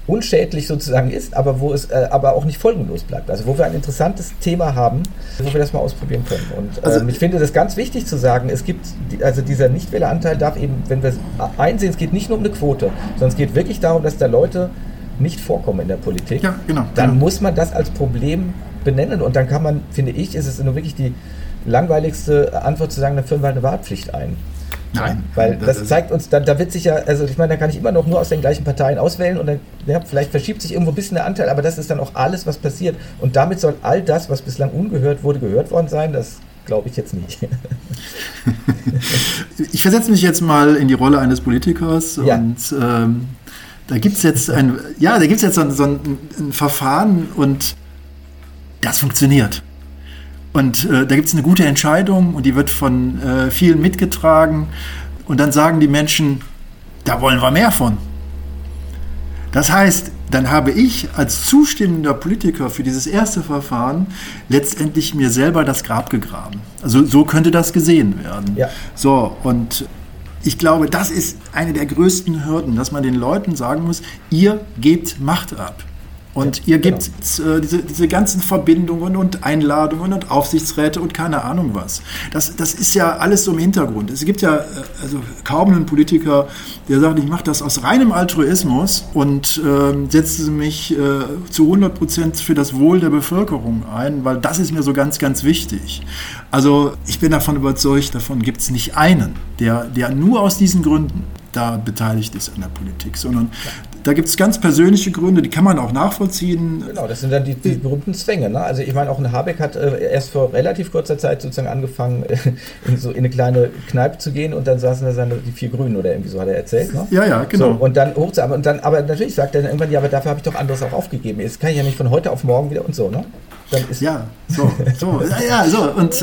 unschädlich sozusagen ist, aber wo es aber auch nicht folgenlos bleibt. Also wo wir ein interessantes Thema haben, wo wir das mal ausprobieren können. Und ich finde das ganz wichtig zu sagen, es gibt, also dieser Nichtwähleranteil darf eben, wenn wir es einsehen, es geht nicht nur um eine Quote, sondern es geht wirklich darum, dass da Leute nicht vorkommen in der Politik. Ja, genau. Dann muss man das als Problem benennen und dann kann man, finde ich, ist es nur wirklich die langweiligste Antwort zu sagen, dann führen wir eine Wahlpflicht ein. Nein. Weil das zeigt uns, da wird sich ja, also ich meine, da kann ich immer noch nur aus den gleichen Parteien auswählen und dann, ja, vielleicht verschiebt sich irgendwo ein bisschen der Anteil, aber das ist dann auch alles, was passiert. Und damit soll all das, was bislang ungehört wurde, gehört worden sein, das glaube ich jetzt nicht. Ich versetze mich jetzt mal in die Rolle eines Politikers und da gibt es jetzt so ein Verfahren und das funktioniert. Und da gibt es eine gute Entscheidung und die wird von vielen mitgetragen. Und dann sagen die Menschen, da wollen wir mehr von. Das heißt, dann habe ich als zustimmender Politiker für dieses erste Verfahren letztendlich mir selber das Grab gegraben. Also so könnte das gesehen werden. Ja. So, und ich glaube, das ist eine der größten Hürden, dass man den Leuten sagen muss, ihr gebt Macht ab. Und ihr gebt diese ganzen Verbindungen und Einladungen und Aufsichtsräte und keine Ahnung was. Das ist ja alles so im Hintergrund. Es gibt ja also kaum einen Politiker, der sagt, ich mache das aus reinem Altruismus und setze mich zu 100% für das Wohl der Bevölkerung ein, weil das ist mir so ganz, ganz wichtig. Also ich bin davon überzeugt, davon gibt es nicht einen, der nur aus diesen Gründen da beteiligt ist an der Politik, sondern da gibt es ganz persönliche Gründe, die kann man auch nachvollziehen. Genau, das sind dann die berühmten Zwänge. Ne? Also ich meine, auch ein Habeck hat erst vor relativ kurzer Zeit sozusagen angefangen, in eine kleine Kneipe zu gehen und dann saßen da die 4 Grünen oder irgendwie so, hat er erzählt. Ne? Ja, genau. So, und dann hochzuarbeiten. Aber natürlich sagt er dann irgendwann, ja, aber dafür habe ich doch anderes auch aufgegeben. Jetzt kann ich ja nicht von heute auf morgen wieder und so, ne? Dann ist und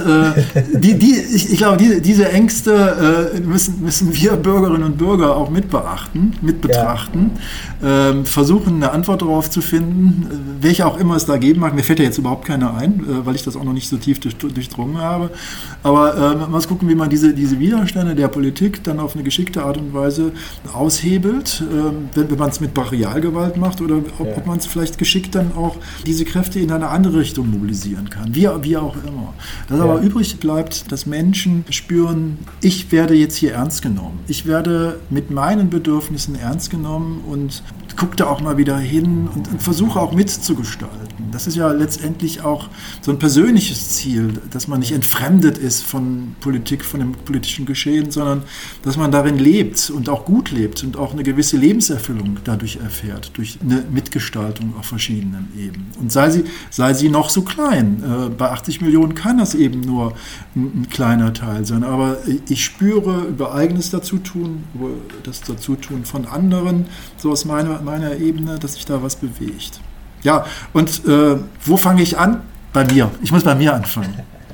ich glaube, diese Ängste müssen wir Bürgerinnen und Bürger auch mit betrachten, versuchen eine Antwort darauf zu finden, welche auch immer es da geben mag. Mir fällt ja jetzt überhaupt keine ein, weil ich das auch noch nicht so tief durchdrungen habe. Aber man muss gucken, wie man diese Widerstände der Politik dann auf eine geschickte Art und Weise aushebelt, wenn man es mit Brachialgewalt macht oder ob man es vielleicht geschickt dann auch diese Kräfte in eine andere Richtung mobilisieren kann, wie auch immer. Das aber übrig bleibt, dass Menschen spüren, ich werde jetzt hier ernst genommen. Ich werde mit meinen Bedürfnissen ernst genommen und gucke da auch mal wieder hin und versuche auch mitzugestalten. Das ist ja letztendlich auch so ein persönliches Ziel, dass man nicht entfremdet ist von Politik, von dem politischen Geschehen, sondern dass man darin lebt und auch gut lebt und auch eine gewisse Lebenserfüllung dadurch erfährt, durch eine Mitgestaltung auf verschiedenen Ebenen. Und sei sie noch so klein. Bei 80 Millionen kann das eben nur ein kleiner Teil sein. Aber ich spüre über eigenes Dazutun, über das Dazutun von anderen, so aus meiner Ebene, dass sich da was bewegt. Ja, und wo fange ich an? Bei mir. Ich muss bei mir anfangen.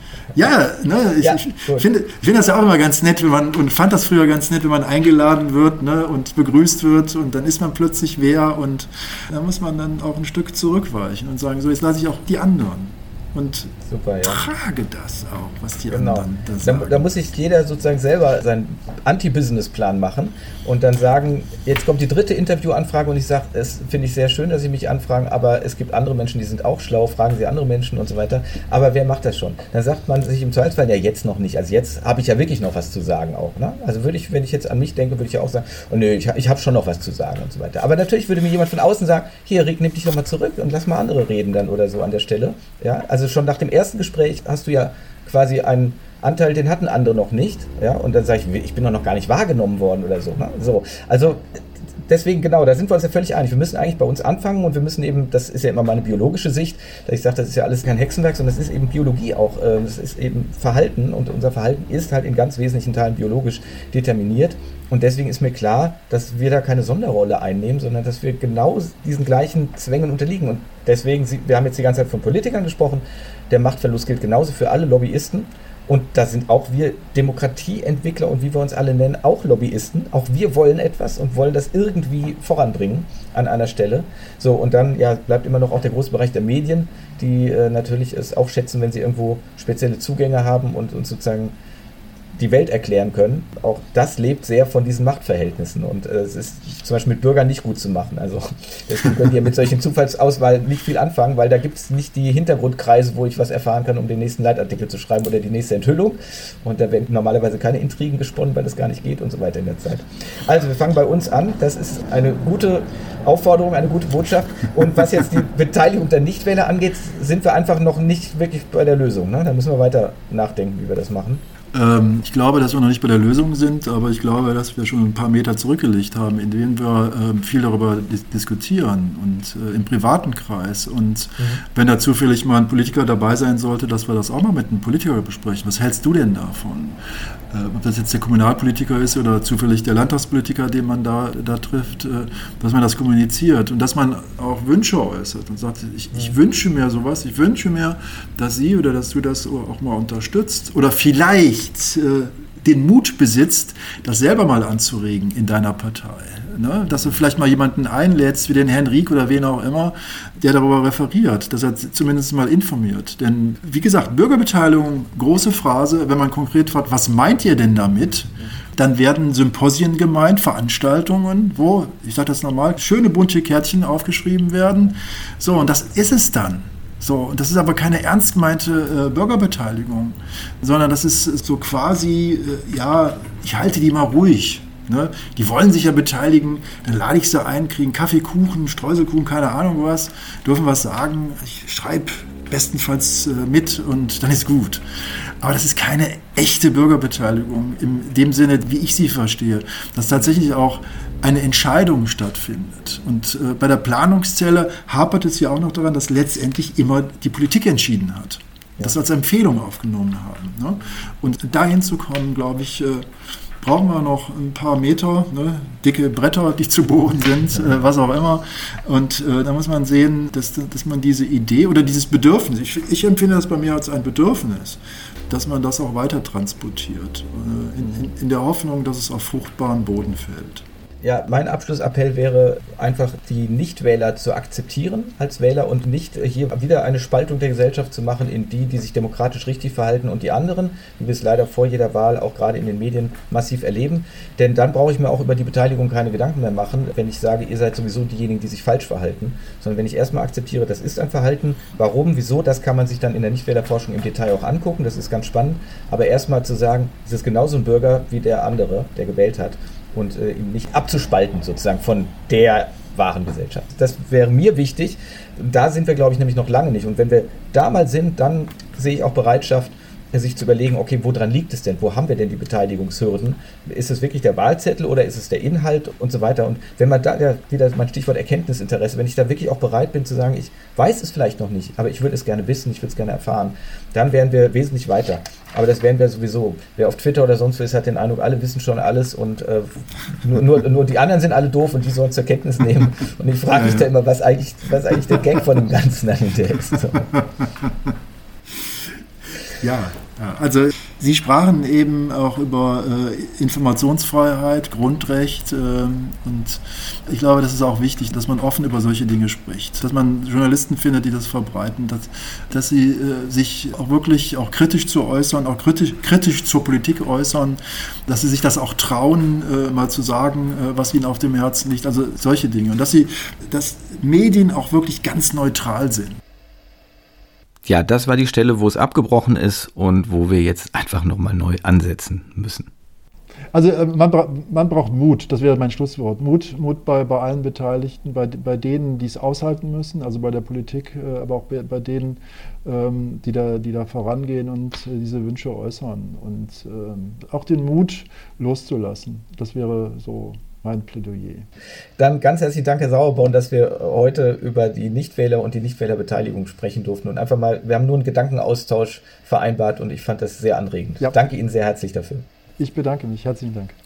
Ja, ne, ich finde das ja auch immer ganz nett, und fand das früher ganz nett, wenn man eingeladen wird, ne, und begrüßt wird und dann ist man plötzlich wer und da muss man dann auch ein Stück zurückweichen und sagen, so jetzt lasse ich auch die anderen und trage das auch, was die anderen da sagen. Da muss sich jeder sozusagen selber seinen Anti-Business-Plan machen und dann sagen, jetzt kommt die 3. Interviewanfrage und ich sage, es finde ich sehr schön, dass Sie mich anfragen, aber es gibt andere Menschen, die sind auch schlau, fragen Sie andere Menschen und so weiter, aber wer macht das schon? Dann sagt man sich im Zweifelsfall, ja jetzt noch nicht, also jetzt habe ich ja wirklich noch was zu sagen auch, ne? Also wenn ich jetzt an mich denke, würde ich ja auch sagen, oh nö, ich habe schon noch was zu sagen und so weiter, aber natürlich würde mir jemand von außen sagen, hier Rick, nimm dich nochmal zurück und lass mal andere reden dann oder so an der Stelle, ja, also schon nach dem ersten Gespräch hast du ja quasi einen Anteil, den hatten andere noch nicht, ja, und dann sage ich bin doch noch gar nicht wahrgenommen worden oder so, ne? So, also deswegen, genau, da sind wir uns ja völlig einig. Wir müssen eigentlich bei uns anfangen und wir müssen eben, das ist ja immer meine biologische Sicht, dass ich sage, das ist ja alles kein Hexenwerk, sondern das ist eben Biologie auch, das ist eben Verhalten und unser Verhalten ist halt in ganz wesentlichen Teilen biologisch determiniert und deswegen ist mir klar, dass wir da keine Sonderrolle einnehmen, sondern dass wir genau diesen gleichen Zwängen unterliegen und deswegen, wir haben jetzt die ganze Zeit von Politikern gesprochen, der Machtverlust gilt genauso für alle Lobbyisten. Und da sind auch wir Demokratieentwickler und wie wir uns alle nennen, auch Lobbyisten. Auch wir wollen etwas und wollen das irgendwie voranbringen an einer Stelle. So, und dann bleibt immer noch auch der große Bereich der Medien, die natürlich es auch schätzen, wenn sie irgendwo spezielle Zugänge haben und sozusagen die Welt erklären können. Auch das lebt sehr von diesen Machtverhältnissen und es ist zum Beispiel mit Bürgern nicht gut zu machen. Also deswegen können wir mit solchen Zufallsauswahl nicht viel anfangen, weil da gibt es nicht die Hintergrundkreise, wo ich was erfahren kann, um den nächsten Leitartikel zu schreiben oder die nächste Enthüllung. Und da werden normalerweise keine Intrigen gesponnen, weil das gar nicht geht und so weiter in der Zeit. Also wir fangen bei uns an. Das ist eine gute Aufforderung, eine gute Botschaft. Und was jetzt die Beteiligung der Nichtwähler angeht, sind wir einfach noch nicht wirklich bei der Lösung. Ne? Da müssen wir weiter nachdenken, wie wir das machen. Ich glaube, dass wir noch nicht bei der Lösung sind, aber ich glaube, dass wir schon ein paar Meter zurückgelegt haben, indem wir viel darüber diskutieren und im privaten Kreis. Und wenn da zufällig mal ein Politiker dabei sein sollte, dass wir das auch mal mit einem Politiker besprechen. Was hältst du denn davon? Ob das jetzt der Kommunalpolitiker ist oder zufällig der Landtagspolitiker, den man da trifft, dass man das kommuniziert und dass man auch Wünsche äußert und sagt, ich wünsche mir sowas, ich wünsche mir, dass Sie oder dass du das auch mal unterstützt oder vielleicht den Mut besitzt, das selber mal anzuregen in deiner Partei. Ne? Dass du vielleicht mal jemanden einlädst, wie den Herrn Rieck oder wen auch immer, der darüber referiert, dass er zumindest mal informiert. Denn, wie gesagt, Bürgerbeteiligung, große Phrase, wenn man konkret fragt, was meint ihr denn damit? Dann werden Symposien gemeint, Veranstaltungen, wo, ich sage das normal, schöne bunte Kärtchen aufgeschrieben werden. So, und das ist es dann. So, und das ist aber keine ernst gemeinte Bürgerbeteiligung, sondern das ist so quasi, ich halte die mal ruhig. Ne? Die wollen sich ja beteiligen, dann lade ich sie ein, kriegen Kaffee, Kuchen, Streuselkuchen, keine Ahnung was, dürfen was sagen, ich schreibe bestenfalls mit und dann ist gut. Aber das ist keine echte Bürgerbeteiligung in dem Sinne, wie ich sie verstehe, dass tatsächlich auch eine Entscheidung stattfindet. Und bei der Planungszelle hapert es ja auch noch daran, dass letztendlich immer die Politik entschieden hat. Ja. Das als Empfehlung aufgenommen haben. Ne? Und dahin zu kommen, glaube ich, brauchen wir noch ein paar Meter, ne? Dicke Bretter, die zu bohren sind, was auch immer. Und da muss man sehen, dass man diese Idee oder dieses Bedürfnis, ich empfinde das bei mir als ein Bedürfnis, dass man das auch weiter transportiert, in der Hoffnung, dass es auf fruchtbaren Boden fällt. Ja, mein Abschlussappell wäre einfach, die Nichtwähler zu akzeptieren als Wähler und nicht hier wieder eine Spaltung der Gesellschaft zu machen in die sich demokratisch richtig verhalten und die anderen, wie wir es leider vor jeder Wahl auch gerade in den Medien massiv erleben. Denn dann brauche ich mir auch über die Beteiligung keine Gedanken mehr machen, wenn ich sage, ihr seid sowieso diejenigen, die sich falsch verhalten. Sondern wenn ich erstmal akzeptiere, das ist ein Verhalten, warum, wieso, das kann man sich dann in der Nichtwählerforschung im Detail auch angucken, das ist ganz spannend. Aber erstmal zu sagen, es ist genauso ein Bürger wie der andere, der gewählt hat. Und ihn nicht abzuspalten sozusagen von der wahren Gesellschaft. Das wäre mir wichtig. Da sind wir, glaube ich, nämlich noch lange nicht. Und wenn wir da mal sind, dann sehe ich auch Bereitschaft, sich zu überlegen, okay, woran liegt es denn? Wo haben wir denn die Beteiligungshürden? Ist es wirklich der Wahlzettel oder ist es der Inhalt und so weiter? Und wenn man da, wieder mein Stichwort Erkenntnisinteresse, wenn ich da wirklich auch bereit bin zu sagen, ich weiß es vielleicht noch nicht, aber ich würde es gerne wissen, ich würde es gerne erfahren, dann wären wir wesentlich weiter. Aber das wären wir sowieso. Wer auf Twitter oder sonst wo ist, hat den Eindruck, alle wissen schon alles und nur die anderen sind alle doof und die sollen es zur Kenntnis nehmen. Und ich frage mich da immer, was eigentlich der Gag von dem Ganzen dahinter ist. So. Ja, also Sie sprachen eben auch über Informationsfreiheit, Grundrecht und ich glaube, das ist auch wichtig, dass man offen über solche Dinge spricht, dass man Journalisten findet, die das verbreiten, dass sie sich auch wirklich auch kritisch zu äußern, auch kritisch zur Politik äußern, dass sie sich das auch trauen, mal zu sagen, was ihnen auf dem Herzen liegt, also solche Dinge und dass Medien auch wirklich ganz neutral sind. Ja, das war die Stelle, wo es abgebrochen ist und wo wir jetzt einfach nochmal neu ansetzen müssen. Also man braucht Mut, das wäre mein Schlusswort. Mut bei allen Beteiligten, bei denen, die es aushalten müssen, also bei der Politik, aber auch bei denen, die da vorangehen und diese Wünsche äußern. Und auch den Mut loszulassen, das wäre so mein Plädoyer. Dann ganz herzlichen Dank, Herr Sauerborn, dass wir heute über die Nichtwähler und die Nichtwählerbeteiligung sprechen durften und einfach mal, wir haben nur einen Gedankenaustausch vereinbart und ich fand das sehr anregend. Ja. Danke Ihnen sehr herzlich dafür. Ich bedanke mich. Herzlichen Dank.